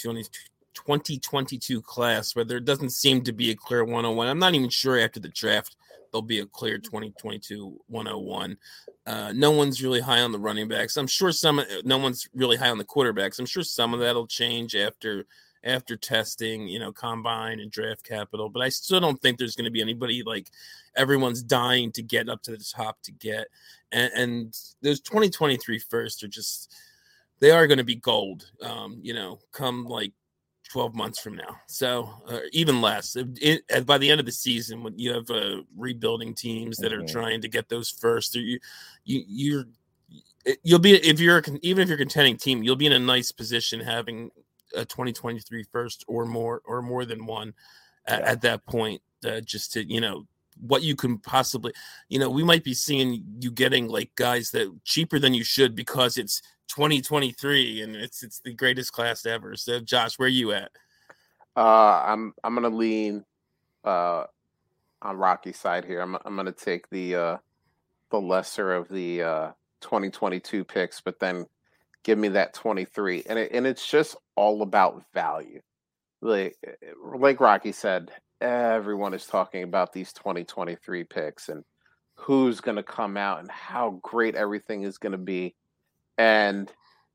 2022 class, where there doesn't seem to be a clear 101. I'm not even sure after the draft there'll be a clear 2022 101. No one's really high on the running backs. I'm sure no one's really high on the quarterbacks. I'm sure some of that'll change after after testing, combine and draft capital. But I still don't think there's going to be anybody like everyone's dying to get up to the top to get. And those 2023 first are they are going to be gold, come like 12 months from now. So even less by the end of the season, when you have rebuilding teams that are trying to get those first, you'll be, even if you're a contending team, you'll be in a nice position having a 2023 first or more than one at that point, just to, what you can possibly, we might be seeing you getting like guys that cheaper than you should because it's 2023 and it's the greatest class ever. So Josh, where are you at? I'm gonna lean on Rocky's side here. I'm gonna take the lesser of the 2022 picks, but then give me that 23. And it's just all about value. Like Rocky said, everyone is talking about these 2023 picks and who's going to come out and how great everything is going to be. And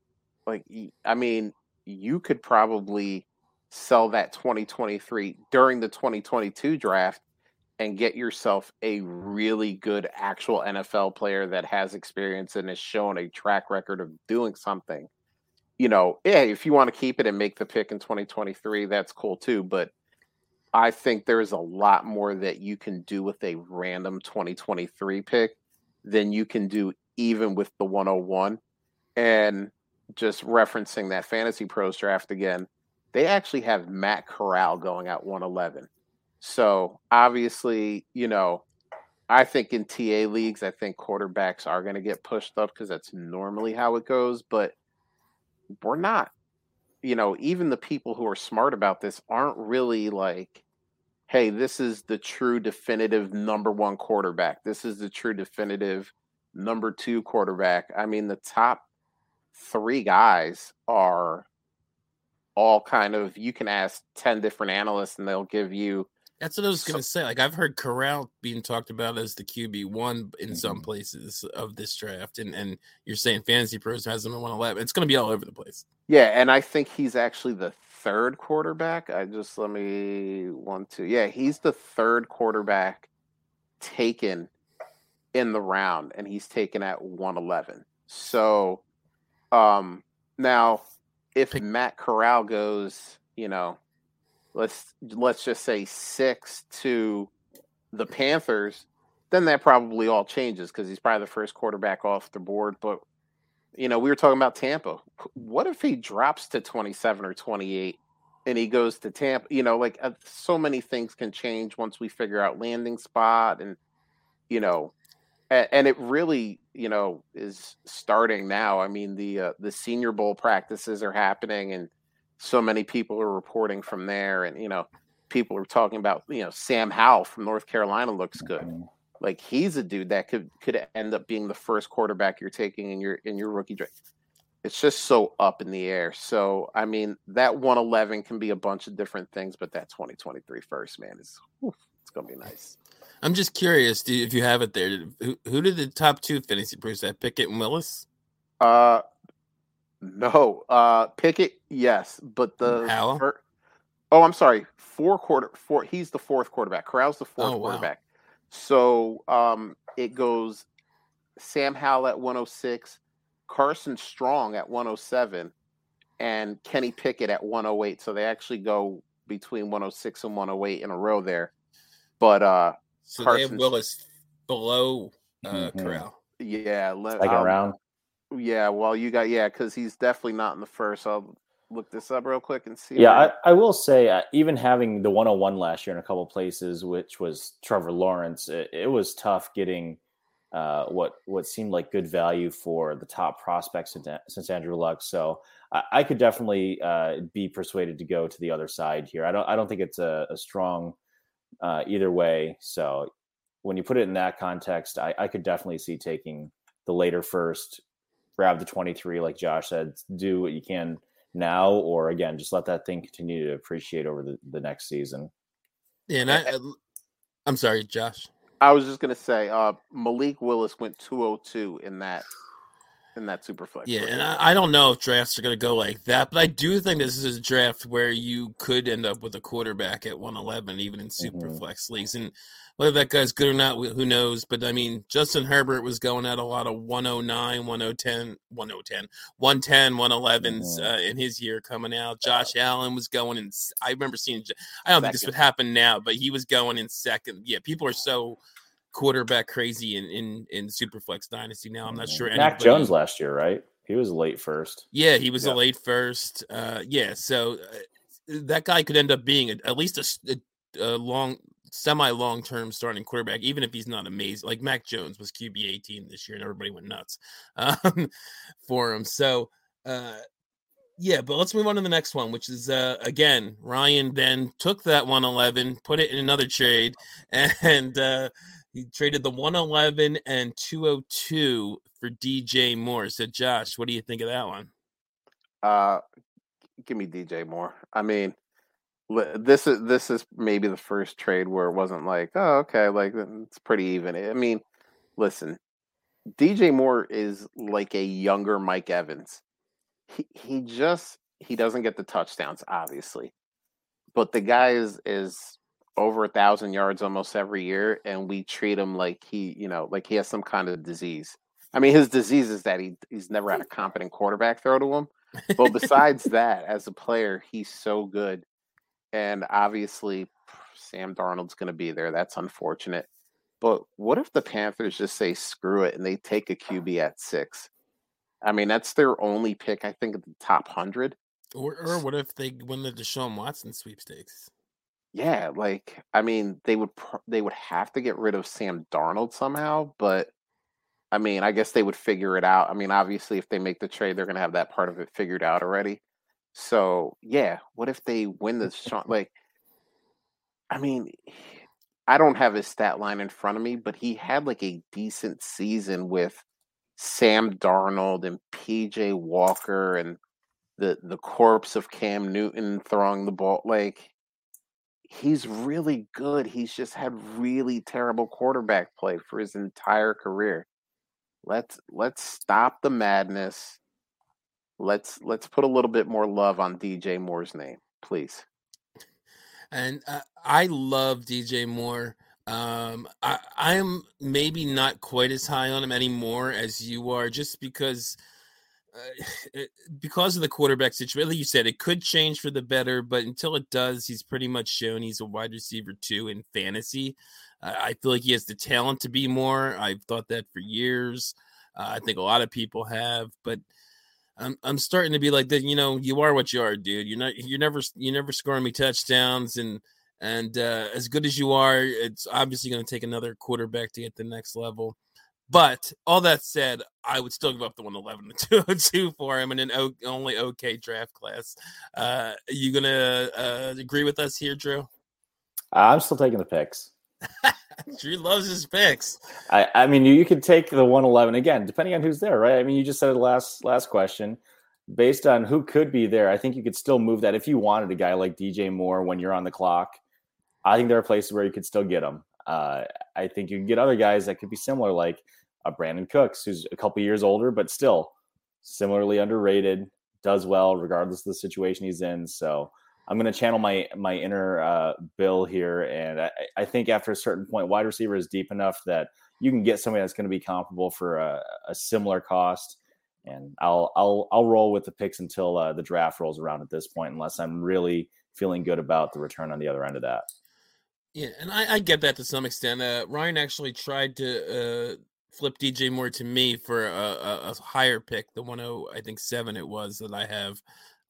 you could probably sell that 2023 during the 2022 draft and get yourself a really good actual NFL player that has experience and has shown a track record of doing something. If you want to keep it and make the pick in 2023, that's cool too. But I think there's a lot more that you can do with a random 2023 pick than you can do even with the 101. And just referencing that Fantasy Pros draft again, they actually have Matt Corral going at 111. So obviously, I think in TA leagues, I think quarterbacks are going to get pushed up because that's normally how it goes. But we're not, even the people who are smart about this aren't really like, hey, this is the true definitive number one quarterback. This is the true definitive number two quarterback. I mean, the top three guys are all kind of, you can ask 10 different analysts and they'll give you. That's what I was going to say. Like, I've heard Corral being talked about as the QB1 in some places of this draft. And you're saying Fantasy Pros has him at 111. It's going to be all over the place. Yeah, and I think he's actually the third quarterback. He's the third quarterback taken in the round, and he's taken at 111. So now if Matt Corral goes, let's just say 6 to the Panthers, then that probably all changes because he's probably the first quarterback off the board. But, we were talking about Tampa. What if he drops to 27 or 28 and he goes to Tampa? So many things can change once we figure out landing spot and it really, is starting now. I mean, the Senior Bowl practices are happening and so many people are reporting from there, and people are talking about Sam Howell from North Carolina looks good. Like, he's a dude that could end up being the first quarterback you're taking in your rookie draft. It's just so up in the air. So I mean, that 111 can be a bunch of different things, but that 2023 first, man, it's gonna be nice. I'm just curious if you have it there. Who did the top two Fantasy Pros have? Pickett and Willis? No, Pickett, yes, but the Howell? I'm sorry, four. He's the fourth quarterback. Corral's the fourth quarterback. So it goes Sam Howell at 106, Carson Strong at 107, and Kenny Pickett at 108. So they actually go between 106 and 108 in a row there. But so Carson, they have Willis below Corral. Yeah, second round. Yeah, well, because he's definitely not in the first. I'll look this up real quick and see. Yeah, I will say, even having the 101 last year in a couple of places, which was Trevor Lawrence, it was tough getting what seemed like good value for the top prospects since Andrew Luck. So I could definitely be persuaded to go to the other side here. I don't think it's a strong either way. So when you put it in that context, I could definitely see taking the later first, grab the 23, like Josh said, do what you can now, or again, just let that thing continue to appreciate over the next season. Yeah, and I'm sorry, Josh. I was just going to say, Malik Willis went 202 in that in that super flex. Yeah, and I don't know if drafts are going to go like that, but I do think this is a draft where you could end up with a quarterback at 111, even in super flex leagues. And whether that guy's good or not, who knows? But I mean, Justin Herbert was going at a lot of 109, 110, 111s in his year coming out. Josh Allen was going in. I remember seeing, I don't think this would happen now, but he was going in second. Yeah, people are so quarterback crazy in Superflex Dynasty now. I'm not sure. Mac Jones last year, right? He was late first. Yeah, he was a late first. So that guy could end up being at least a long term starting quarterback, even if he's not amazing. Like Mac Jones was QB 18 this year, and everybody went nuts for him. So but let's move on to the next one, which is again, Ryan then took that 111, put it in another trade, and he traded the 111 and 202 for DJ Moore. So, Josh, what do you think of that one? Give me DJ Moore. I mean, this is maybe the first trade where it wasn't like, oh, okay, like it's pretty even. I mean, listen, DJ Moore is like a younger Mike Evans. He doesn't get the touchdowns, obviously, but the guy is over 1,000 yards almost every year, and we treat him like he has some kind of disease. I mean, his disease is that he's never had a competent quarterback throw to him. But besides that, as a player, he's so good. And obviously, Sam Darnold's going to be there. That's unfortunate. But what if the Panthers just say screw it and they take a QB at 6? I mean, that's their only pick, I think, at the top 100. Or what if they win the Deshaun Watson sweepstakes? Yeah, like, I mean, they would have to get rid of Sam Darnold somehow, but I mean, I guess they would figure it out. I mean, obviously, if they make the trade, they're going to have that part of it figured out already. So, yeah, what if they win this? Like, I mean, I don't have his stat line in front of me, but he had like a decent season with Sam Darnold and PJ Walker and the corpse of Cam Newton throwing the ball. Like, he's really good. He's just had really terrible quarterback play for his entire career. Let's stop the madness. Let's put a little bit more love on DJ Moore's name, please. And I love DJ Moore. I'm maybe not quite as high on him anymore as you are, just because of the quarterback situation. Like you said, it could change for the better, but until it does, he's pretty much shown he's a wide receiver 2 in fantasy. I feel like he has the talent to be more. I've thought that for years. I think a lot of people have, but I'm starting to be like that. You know, you are what you are, dude. You're never scoring me touchdowns, and as good as you are, it's obviously going to take another quarterback to get the next level. But all that said, I would still give up the 111 to 202 for him in an only okay draft class. You gonna agree with us here, Drew? I'm still taking the picks. Drew loves his picks. I mean, you could take the 111 again, depending on who's there, right? I mean, you just said it last question. Based on who could be there, I think you could still move that if you wanted a guy like DJ Moore when you're on the clock. I think there are places where you could still get him. I think you can get other guys that could be similar, like Brandon Cooks, who's a couple years older, but still similarly underrated, does well regardless of the situation he's in. So I'm going to channel my inner Bill here, and I think after a certain point, wide receiver is deep enough that you can get somebody that's going to be comparable for a similar cost. And I'll roll with the picks until the draft rolls around at this point, unless I'm really feeling good about the return on the other end of that. Yeah, and I get that to some extent. Ryan actually tried to flip DJ Moore to me for a higher pick, the 107 it was that I have.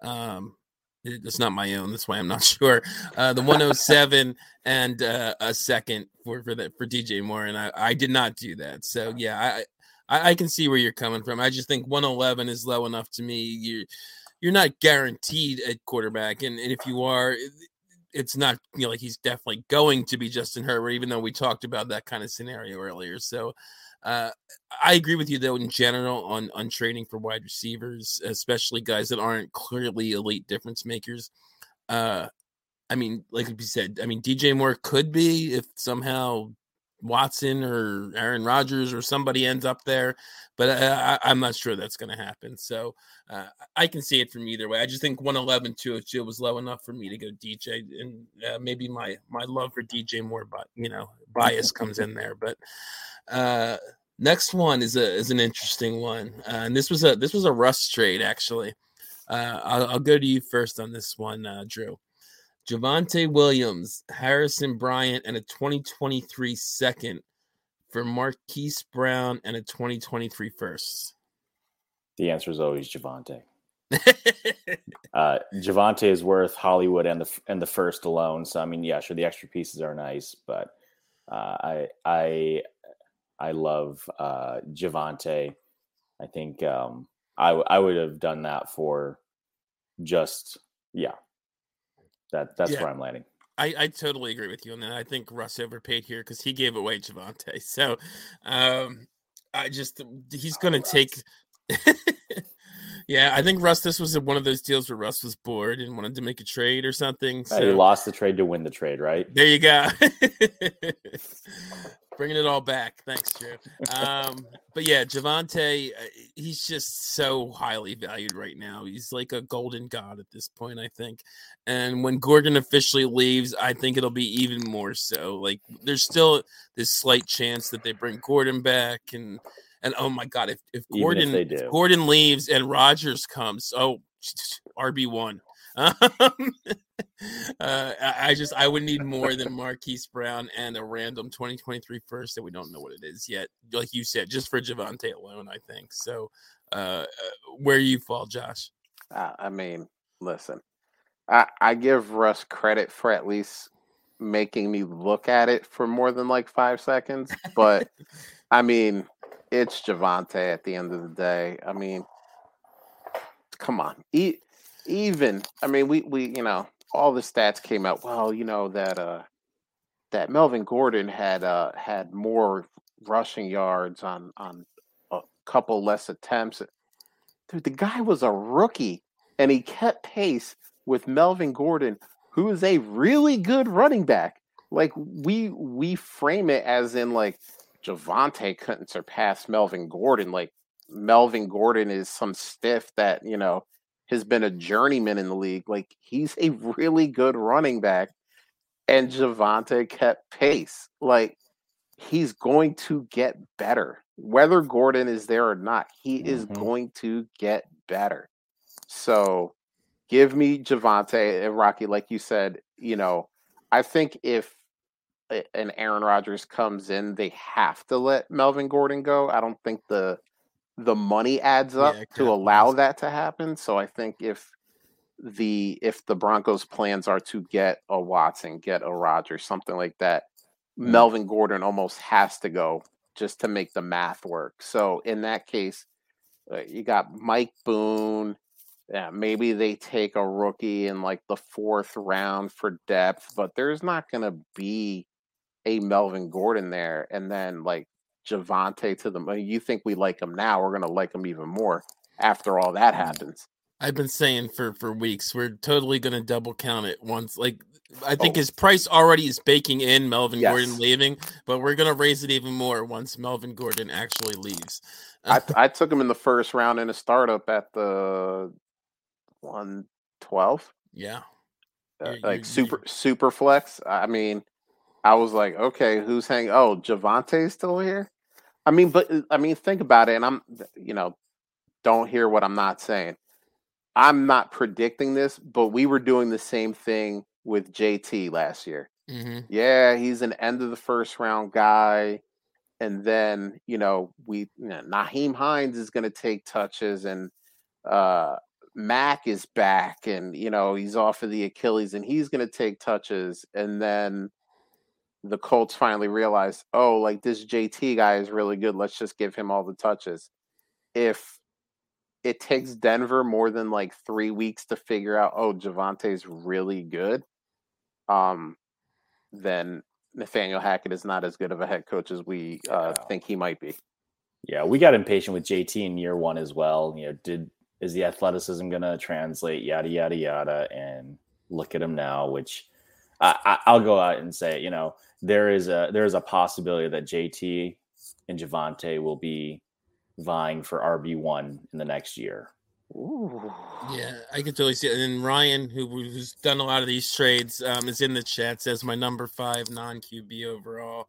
It's not my own. That's why I'm not sure. The 107 and a second for DJ Moore, and I did not do that. So yeah, I can see where you're coming from. I just think 111 is low enough to me. You're not guaranteed at quarterback, and if you are, it's not like he's definitely going to be Justin Herbert, even though we talked about that kind of scenario earlier. So I agree with you, though, in general on trading for wide receivers, especially guys that aren't clearly elite difference makers. I mean, like you said, I mean, DJ Moore could be if somehow Watson or Aaron Rodgers or somebody ends up there, but I'm not sure that's going to happen. So I can see it from either way. I just think 111 202 was low enough for me to go DJ, and maybe my love for DJ Moore, but bias comes in there. But next one is an interesting one, and this was a Russ trade actually. I'll go to you first on this one, Drew. Javonte Williams, Harrison Bryant, and a 2023 second for Marquise Brown and a 2023 first. The answer is always Javonte. Javonte is worth Hollywood and the first alone. So I mean, yeah, sure, the extra pieces are nice, but I love Javonte. I think I would have done that for just That's where I'm landing. I totally agree with you on that. I think Russ overpaid here because he gave away Javonte. So he's going to take. Yeah, I think Russ, this was one of those deals where Russ was bored and wanted to make a trade or something. So he lost the trade to win the trade, right? There you go. Bringing it all back. Thanks, Drew. But yeah, Javonte, he's just so highly valued right now. He's like a golden god at this point, I think. And when Gordon officially leaves, I think it'll be even more so. Like, there's still this slight chance that they bring Gordon back, and oh my God, if Gordon leaves and Rodgers comes, RB1. I would need more than Marquise Brown and a random 2023 first that we don't know what it is yet. Like you said, just for Javonte alone, I think. So where you fall, Josh? I mean, listen, I give Russ credit for at least making me look at it for more than like 5 seconds. But I mean, it's Javonte at the end of the day. I mean, come on. Even, I mean, we all the stats came out. Well, that Melvin Gordon had more rushing yards on a couple less attempts. Dude, the guy was a rookie, and he kept pace with Melvin Gordon, who is a really good running back. Like, we frame it as in like Javonte couldn't surpass Melvin Gordon. Like, Melvin Gordon is some stiff that has been a journeyman in the league. Like, he's a really good running back, and Javonte kept pace. Like, he's going to get better. Whether Gordon is there or not, he is going to get better. So give me Javonte. And Rocky, like you said, I think if an Aaron Rodgers comes in, they have to let Melvin Gordon go. I don't think the money adds up to allow that to happen. So I think if the Broncos' plans are to get a Watson, get a Rodgers, something like that, Melvin Gordon almost has to go just to make the math work. So in that case, you got Mike Boone. Yeah, maybe they take a rookie in like the 4th round for depth, but there's not going to be a Melvin Gordon there. And then like Javonte to the money. You think we like him now? We're going to like him even more after all that happens. I've been saying for weeks, we're totally going to double count it once. Like, I think his price already is baking in Melvin Gordon leaving, but we're going to raise it even more once Melvin Gordon actually leaves. I took him in the 1st round in a startup at the 112. Yeah. Super flex. I mean, I was like, okay, who's hanging? Oh, Javonte's still here? I mean, think about it, and I'm, don't hear what I'm not saying. I'm not predicting this, but we were doing the same thing with JT last year. Mm-hmm. Yeah, he's an end of the 1st round guy. And then, Nyheim Hines is going to take touches, and Mack is back, and, he's off of the Achilles, and he's going to take touches. And then the Colts finally realized, this JT guy is really good. Let's just give him all the touches. If it takes Denver more than like 3 weeks to figure out, Javonte's really good, then Nathaniel Hackett is not as good of a head coach as we think he might be. Yeah, we got impatient with JT in year 1 as well. Is the athleticism going to translate? Yada, yada, yada. And look at him now, which I'll go out and say, there is a possibility that JT and Javonte will be vying for RB1 in the next year. Ooh. Yeah, I can totally see it. And then Ryan, who's done a lot of these trades, is in the chat, says my number 5 non-QB overall.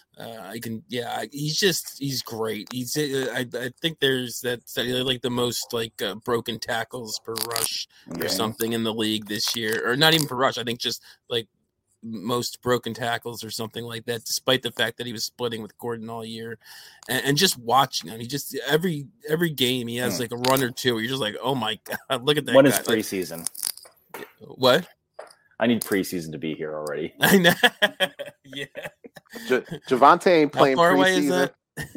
He's great. I think there's that's like the most broken tackles per rush or something in the league this year, or not even per rush. I think just like most broken tackles or something like that, despite the fact that he was splitting with Gordon all year. And just watching him, he just every game he has like a run or two where you're just like, oh my God, look at that. When is preseason? What? I need preseason to be here already. I know. Yeah. Javonte ain't playing preseason.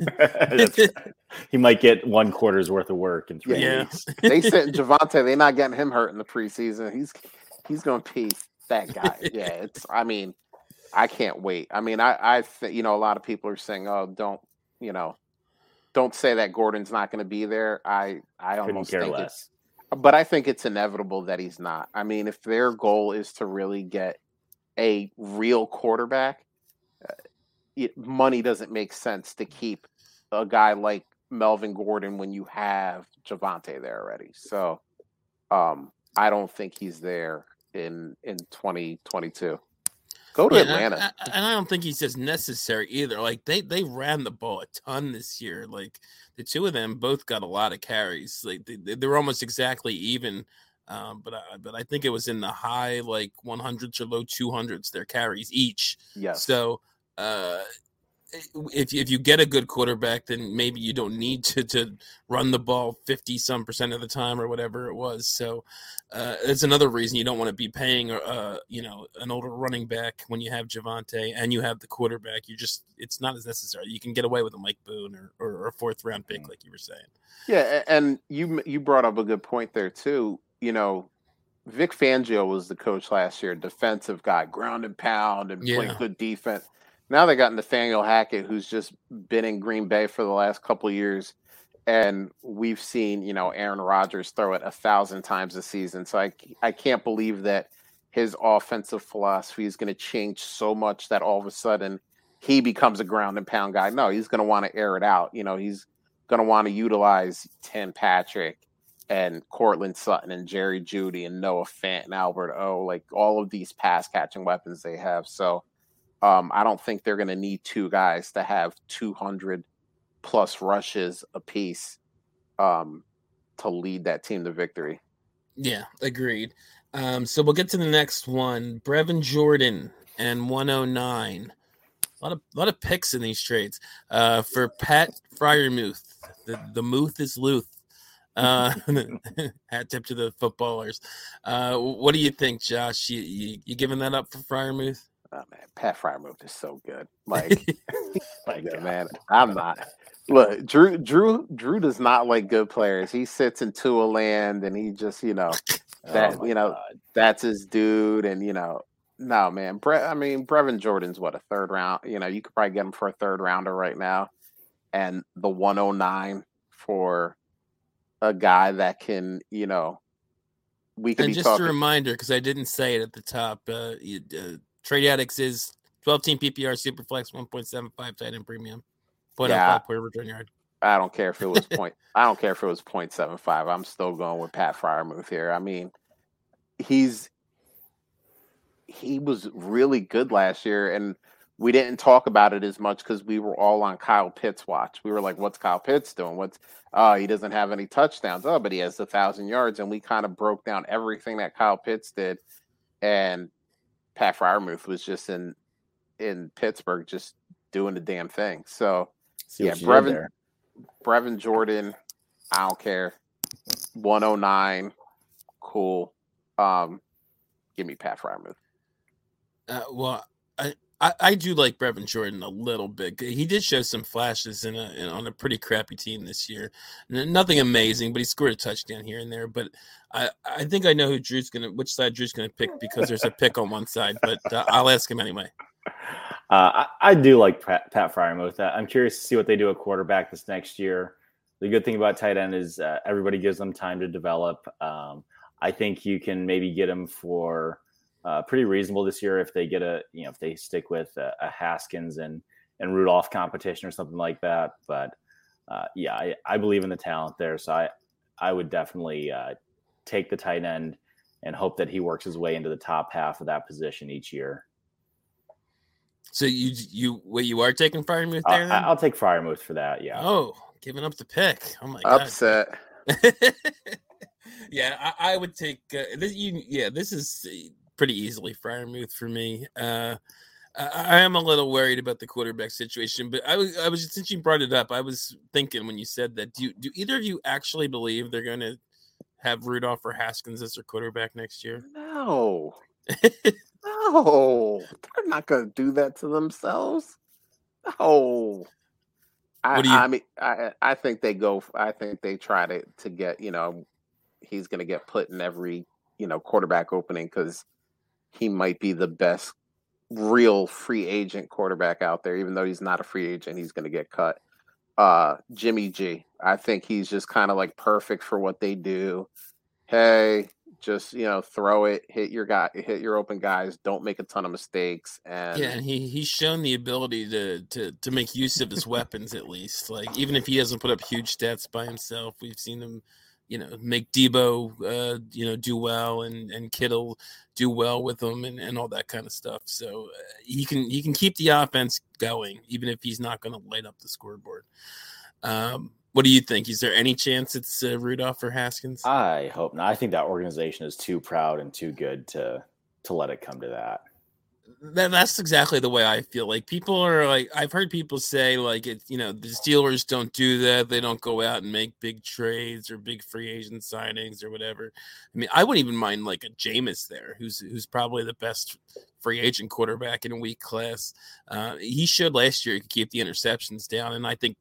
He might get 1 quarter's worth of work in 3 weeks. They said Javonte, they're not getting him hurt in the preseason. He's going to be that guy. Yeah, I can't wait. I mean, I think, a lot of people are saying, oh, don't say that Gordon's not going to be there. I almost care think less. But I think it's inevitable that he's not. I mean, if their goal is to really get a real quarterback, money doesn't make sense to keep a guy like Melvin Gordon when you have Javonte there already. So I don't think he's there in 2022. Go to Atlanta. And I don't think he's as necessary either. Like they ran the ball a ton this year. Like the two of them both got a lot of carries. Like they were almost exactly even. But I think it was in the high 100s or low 200s their carries each. Yes. So if you get a good quarterback, then maybe you don't need to run the ball 50% of the time or whatever it was. So it's another reason you don't want to be paying an older running back when you have Javonte and you have the quarterback. It's not as necessary. You can get away with a Mike Boone or a 4th round pick, like you were saying. Yeah, and you brought up a good point there too. Vic Fangio was the coach last year, defensive guy, ground and pound and playing good defense. Now they got Nathaniel Hackett, who's just been in Green Bay for the last couple of years. And we've seen, Aaron Rodgers throw it 1,000 times a season. So I can't believe that his offensive philosophy is going to change so much that all of a sudden he becomes a ground and pound guy. No, he's going to want to air it out. He's going to want to utilize Tim Patrick and Cortland Sutton and Jerry Jeudy and Noah Fant and Albert O, like all of these pass catching weapons they have. So I don't think they're going to need 2 guys to have 200 plus rushes apiece to lead that team to victory. Yeah, agreed. So we'll get to the next one. Brevin Jordan and 109. A lot of picks in these trades. For Pat Freiermuth, the Muth is Luth. Hat tip to the footballers. What do you think, Josh? You giving that up for Freiermuth? Oh man, Pat Freiermuth is so good. Man, I'm not. Look, Drew does not like good players. He sits in Tua land and he just, that's his dude. And no man, Brevin Jordan's what, a 3rd round? You could probably get him for a 3rd rounder right now, and the 109 for a guy that can, we could and be just talking. A reminder, because I didn't say it at the top. Trade Addicts is 12-team PPR Superflex 1.75 tight end premium. 0.05 per return yard. I don't care if it was I don't care if it was 0.75. I'm still going with Pat Freiermuth here. I mean, he was really good last year, and we didn't talk about it as much because we were all on Kyle Pitts watch. We were like, "What's Kyle Pitts doing? He doesn't have any touchdowns. Oh, but he has 1,000 yards." And we kind of broke down everything that Kyle Pitts did, and Pat Freiermuth was just in Pittsburgh, just doing the damn thing. So, Brevin Jordan, I don't care. 109, cool. Give me Pat Freiermuth. Well, I do like Brevin Jordan a little bit. He did show some flashes on a pretty crappy team this year. Nothing amazing, but he scored a touchdown here and there. But I think I know which side Drew's gonna pick, because there's a pick on one side. But I'll ask him anyway. I do like Pat Freiermuth. I'm curious to see what they do at quarterback this next year. The good thing about tight end is everybody gives them time to develop. I think you can maybe get him for pretty reasonable this year if they get if they stick with a Haskins and Rudolph competition or something like that. But I believe in the talent there. So I would definitely take the tight end and hope that he works his way into the top half of that position each year. So you are taking Freiermuth there? Then? I'll take Freiermuth for that. Yeah. Oh, giving up the pick. Oh my god. Upset. Yeah, I would take this. This is pretty easily Freiermuth for me. I am a little worried about the quarterback situation, but I was since you brought it up, I was thinking when you said that. Do either of you actually believe they're going to have Rudolph or Haskins as their quarterback next year? No. No, they're not going to do that to themselves. No. I think they go. I think they try to get. He's going to get put in every quarterback opening because he might be the best real free agent quarterback out there. Even though he's not a free agent, he's going to get cut. Jimmy G. I think he's just kind of like perfect for what they do. Hey, just throw it, hit your open guys, don't make a ton of mistakes. And he's shown the ability to make use of his weapons at least. Like even if he hasn't put up huge stats by himself, we've seen him make Debo do well and Kittle do well with them and all that kind of stuff. So he can keep the offense going even if he's not going to light up the scoreboard. What do you think? Is there any chance it's Rudolph or Haskins? I hope not. I think that organization is too proud and too good to let it come to that. That's exactly the way I feel. Like people are like, I've heard people say like the Steelers don't do that. They don't go out and make big trades or big free agent signings or whatever. I mean, I wouldn't even mind like a Jameis there, who's probably the best free agent quarterback in a weak class. He showed last year he could keep the interceptions down, and I think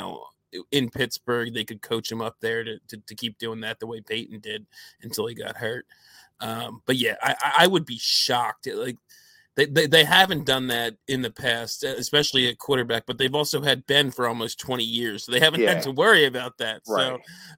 in Pittsburgh they could coach him up there to keep doing that the way Peyton did until he got hurt. But yeah, I would be shocked. Like they haven't done that in the past, especially at quarterback, but they've also had Ben for almost 20 years. So they haven't had to worry about that. Right.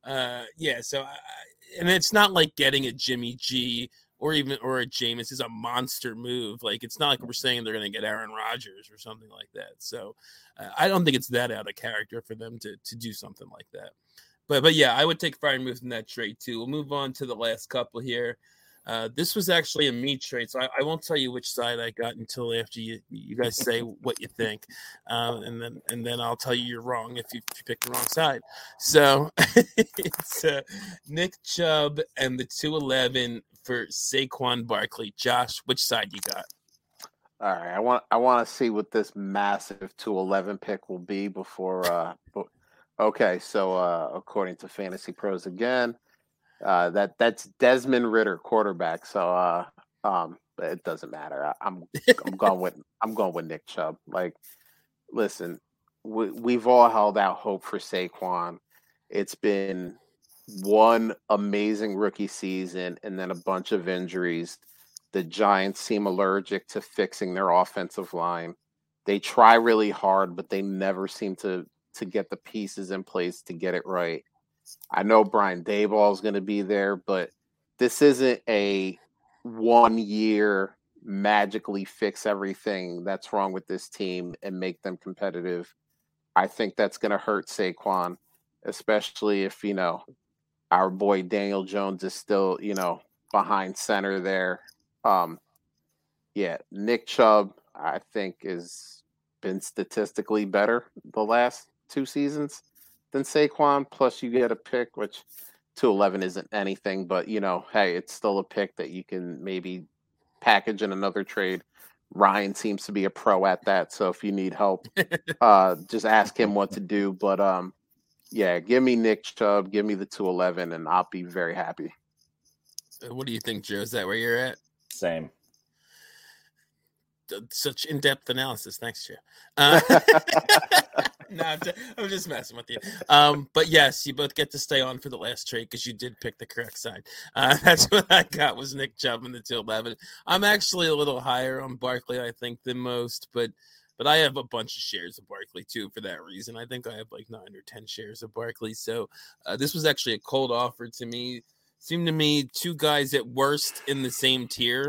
So, and it's not like getting a Jimmy G or a Jameis is a monster move. Like, it's not like we're saying they're going to get Aaron Rodgers or something like that. So I don't think it's that out of character for them to do something like that. But yeah, I would take Freiermuth in that trade too. We'll move on to the last couple here. This was actually a me trade, so I won't tell you which side I got until after you guys say what you think, and then I'll tell you you're wrong if you pick the wrong side. So it's Nick Chubb and the 211 for Saquon Barkley. Josh, which side you got? All right, I want to see what this massive 211 pick will be before. Okay, so according to Fantasy Pros again. That's Desmond Ridder, quarterback. So it doesn't matter. I'm going with Nick Chubb. Like, listen, we've all held out hope for Saquon. It's been one amazing rookie season and then a bunch of injuries. The Giants seem allergic to fixing their offensive line. They try really hard, but they never seem to get the pieces in place to get it right. I know Brian Daboll is going to be there, but this isn't a 1 year magically fix everything that's wrong with this team and make them competitive. I think that's going to hurt Saquon, especially if, our boy Daniel Jones is still, behind center there. Nick Chubb, I think, has been statistically better the last 2 seasons than Saquon, plus you get a pick, which 211 isn't anything, but hey, it's still a pick that you can maybe package in another trade. Ryan seems to be a pro at that, so if you need help, just ask him what to do. But give me Nick Chubb, give me the 211, and I'll be very happy. What do you think, Joe? Is that where you're at? Same. Such in-depth analysis. Thanks, Joe. No, I'm just messing with you. But yes, you both get to stay on for the last trade because you did pick the correct side. That's what I got was Nick Chubb in the 211. I'm actually a little higher on Barkley, I think, than most, but I have a bunch of shares of Barkley too for that reason. I think I have like 9 or 10 shares of Barkley. So this was actually a cold offer to me. Seemed to me 2 guys at worst in the same tier.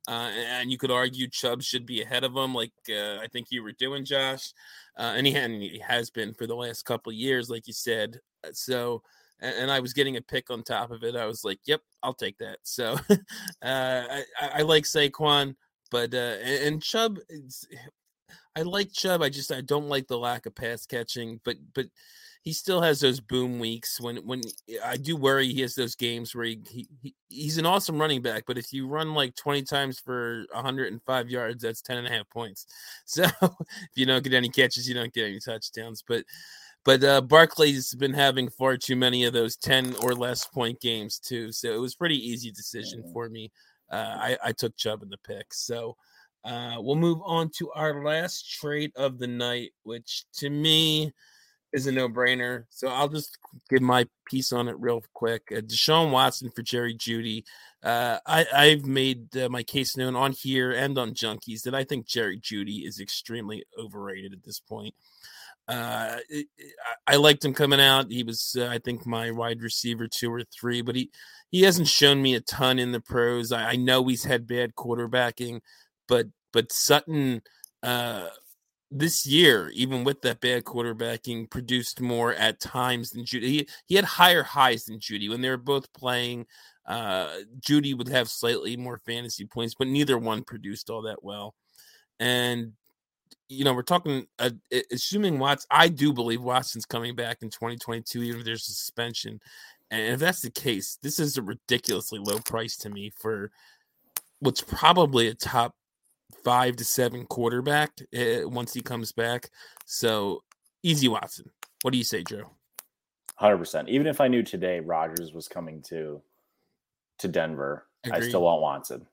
And you could argue Chubb should be ahead of him, like I think you were doing, Josh. And he has been for the last couple of years, like you said. So, and I was getting a pick on top of it. I was like, yep, I'll take that. So I like Saquon, but and Chubb, I like Chubb. I don't like the lack of pass catching, but he still has those boom weeks when I do worry he has those games where he's an awesome running back, but if you run like 20 times for 105 yards, that's 10.5 points. So if you don't get any catches, you don't get any touchdowns. But Barkley's been having far too many of those 10 or less point games too. So it was a pretty easy decision for me. I took Chubb in the pick. So we'll move on to our last trade of the night, which to me is a no-brainer. So I'll just give my piece on it real quick. Deshaun Watson for Jerry Jeudy. I've made my case known on here and on Junkies that I think Jerry Jeudy is extremely overrated at this point. I liked him coming out. He was, I think, my wide receiver 2 or 3, but he hasn't shown me a ton in the pros. I know he's had bad quarterbacking, but Sutton this year, even with that bad quarterbacking, produced more at times than Jeudy. He had higher highs than Jeudy when they were both playing. Jeudy would have slightly more fantasy points, but neither one produced all that well. And we're talking, assuming Watson, I do believe Watson's coming back in 2022, even if there's a suspension. And if that's the case, this is a ridiculously low price to me for what's probably a top 5 to 7 quarterback once he comes back. So easy Watson. What do you say, Joe? 100%. Even if I knew today Rodgers was coming to Denver, I still want Watson.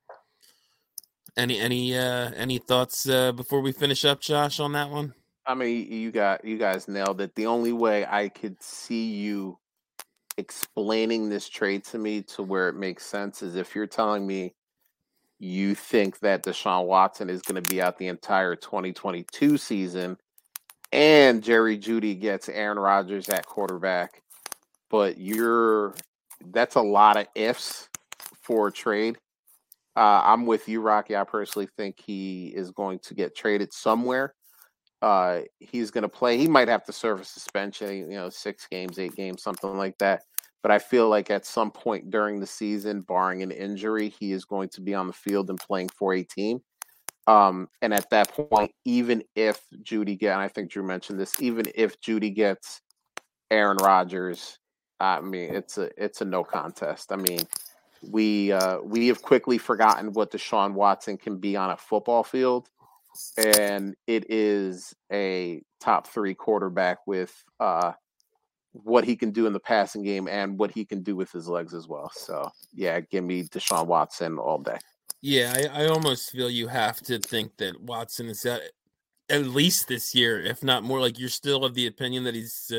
Any thoughts before we finish up, Josh, on that one? I mean, you guys nailed it. The only way I could see you explaining this trade to me to where it makes sense is if you're telling me you think that Deshaun Watson is going to be out the entire 2022 season and Jerry Jeudy gets Aaron Rodgers at quarterback, but that's a lot of ifs for a trade. I'm with you, Rocky. I personally think he is going to get traded somewhere. He's going to play. He might have to serve a suspension, 6 games, 8 games, something like that. But I feel like at some point during the season, barring an injury, he is going to be on the field and playing for a team. And at that point, even if Jeudy gets, and I think Drew mentioned this, even if Jeudy gets Aaron Rodgers, I mean, it's a no contest. I mean, we have quickly forgotten what Deshaun Watson can be on a football field, and it is a top 3 quarterback with what he can do in the passing game and what he can do with his legs as well. So, yeah, give me Deshaun Watson all day. Yeah, I almost feel you have to think that Watson is at least this year, if not more. Like, you're still of the opinion that he's,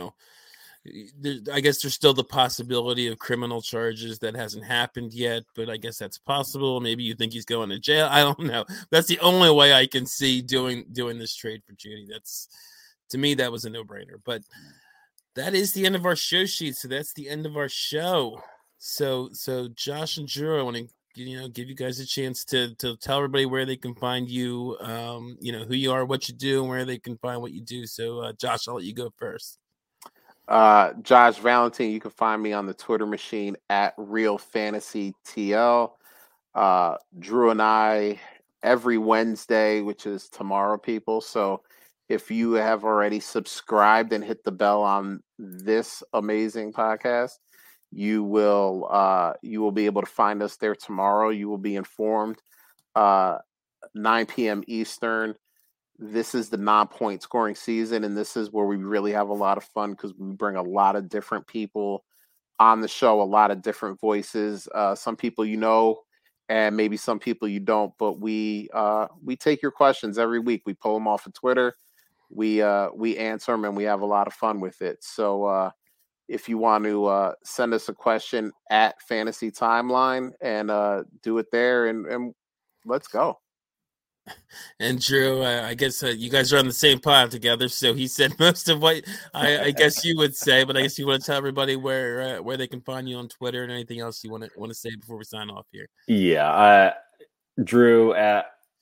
I guess there's still the possibility of criminal charges that hasn't happened yet, but I guess that's possible. Maybe you think he's going to jail. I don't know. That's the only way I can see doing this trade for Jeudy. That's, to me, that was a no-brainer. But that is the end of our show sheet. So that's the end of our show. So Josh and Drew, I want to give you guys a chance to tell everybody where they can find you, who you are, what you do, and where they can find what you do. So Josh, I'll let you go first. Josh Valentin, you can find me on the Twitter machine at RealFantasyTL. Drew and I every Wednesday, which is tomorrow, people. So if you have already subscribed and hit the bell on this amazing podcast, you will be able to find us there tomorrow. You will be informed. 9 p.m. Eastern. This is the non-point scoring season, and this is where we really have a lot of fun because we bring a lot of different people on the show, a lot of different voices. Some people and maybe some people you don't, but we take your questions every week. We pull them off of Twitter. We answer them, and we have a lot of fun with it. So if you want to send us a question at Fantasy Timeline and do it there, and let's go. And Drew, I guess you guys are on the same pod together, so he said most of what I guess you would say. But I guess you want to tell everybody where they can find you on Twitter and anything else you want to say before we sign off here. Yeah, Drew at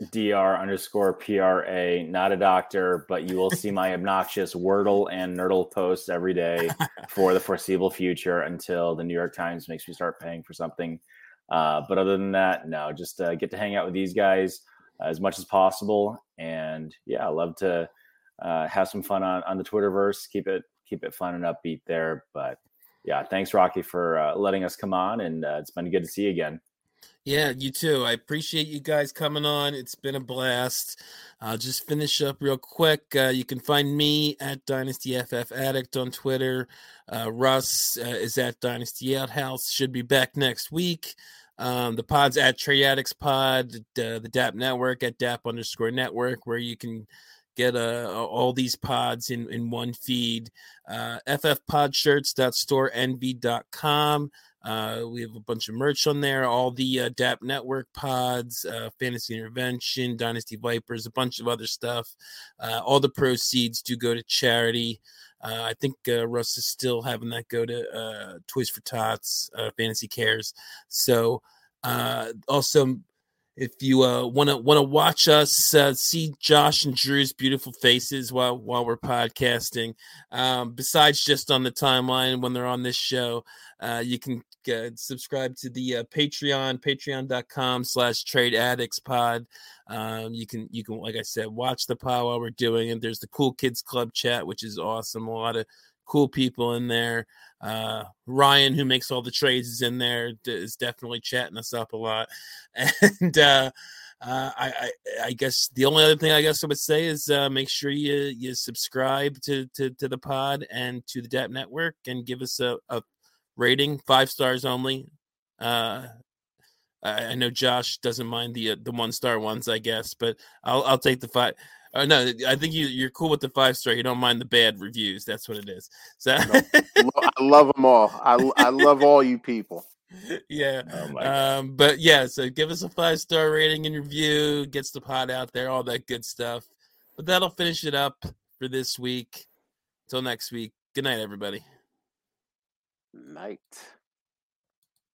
Dr_PRA, not a doctor, but you will see my obnoxious Wordle and Nerdle posts every day for the foreseeable future until the New York Times makes me start paying for something. But other than that, no, just get to hang out with these guys as much as possible. And yeah, I love to have some fun on the Twitterverse. Keep it fun and upbeat there. But yeah, thanks, Rocky, for letting us come on, and it's been good to see you again. Yeah, you too. I appreciate you guys coming on. It's been a blast. I'll just finish up real quick. You can find me at Dynasty FF Addict on Twitter. Russ is at Dynasty Outhouse. Should be back next week. The pod's at Trade Addicts Pod. The DAP Network at DAP_network, where you can get all these pods in one feed. ffpodshirts.storenvy.com. We have a bunch of merch on there, all the DAP Network pods, Fantasy Intervention, Dynasty Vipers, a bunch of other stuff. All the proceeds do go to charity. I think Russ is still having that go to Toys for Tots, Fantasy Cares. So also, if you want to watch us see Josh and Drew's beautiful faces while we're podcasting, besides just on the timeline when they're on this show, you can subscribe to the patreon.com/tradeaddictspod. You can, like I said, watch the pod while we're doing it. There's the Cool Kids Club chat, which is awesome. A lot of cool people in there. Ryan, who makes all the trades, is in there, is definitely chatting us up a lot. And I guess the only other thing I guess I would say is make sure you subscribe to the pod and to the DAP Network, and give us a rating, 5 stars only. I know Josh doesn't mind the 1-star ones, I guess, but I'll take the 5. No, I think you're cool with the 5-star. You don't mind the bad reviews. That's what it is. So no, I love them all. I love all you people. Yeah. Oh but yeah, so give us a 5-star rating and review, gets the pod out there, all that good stuff. But that'll finish it up for this week. Until next week. Good night, everybody. Night.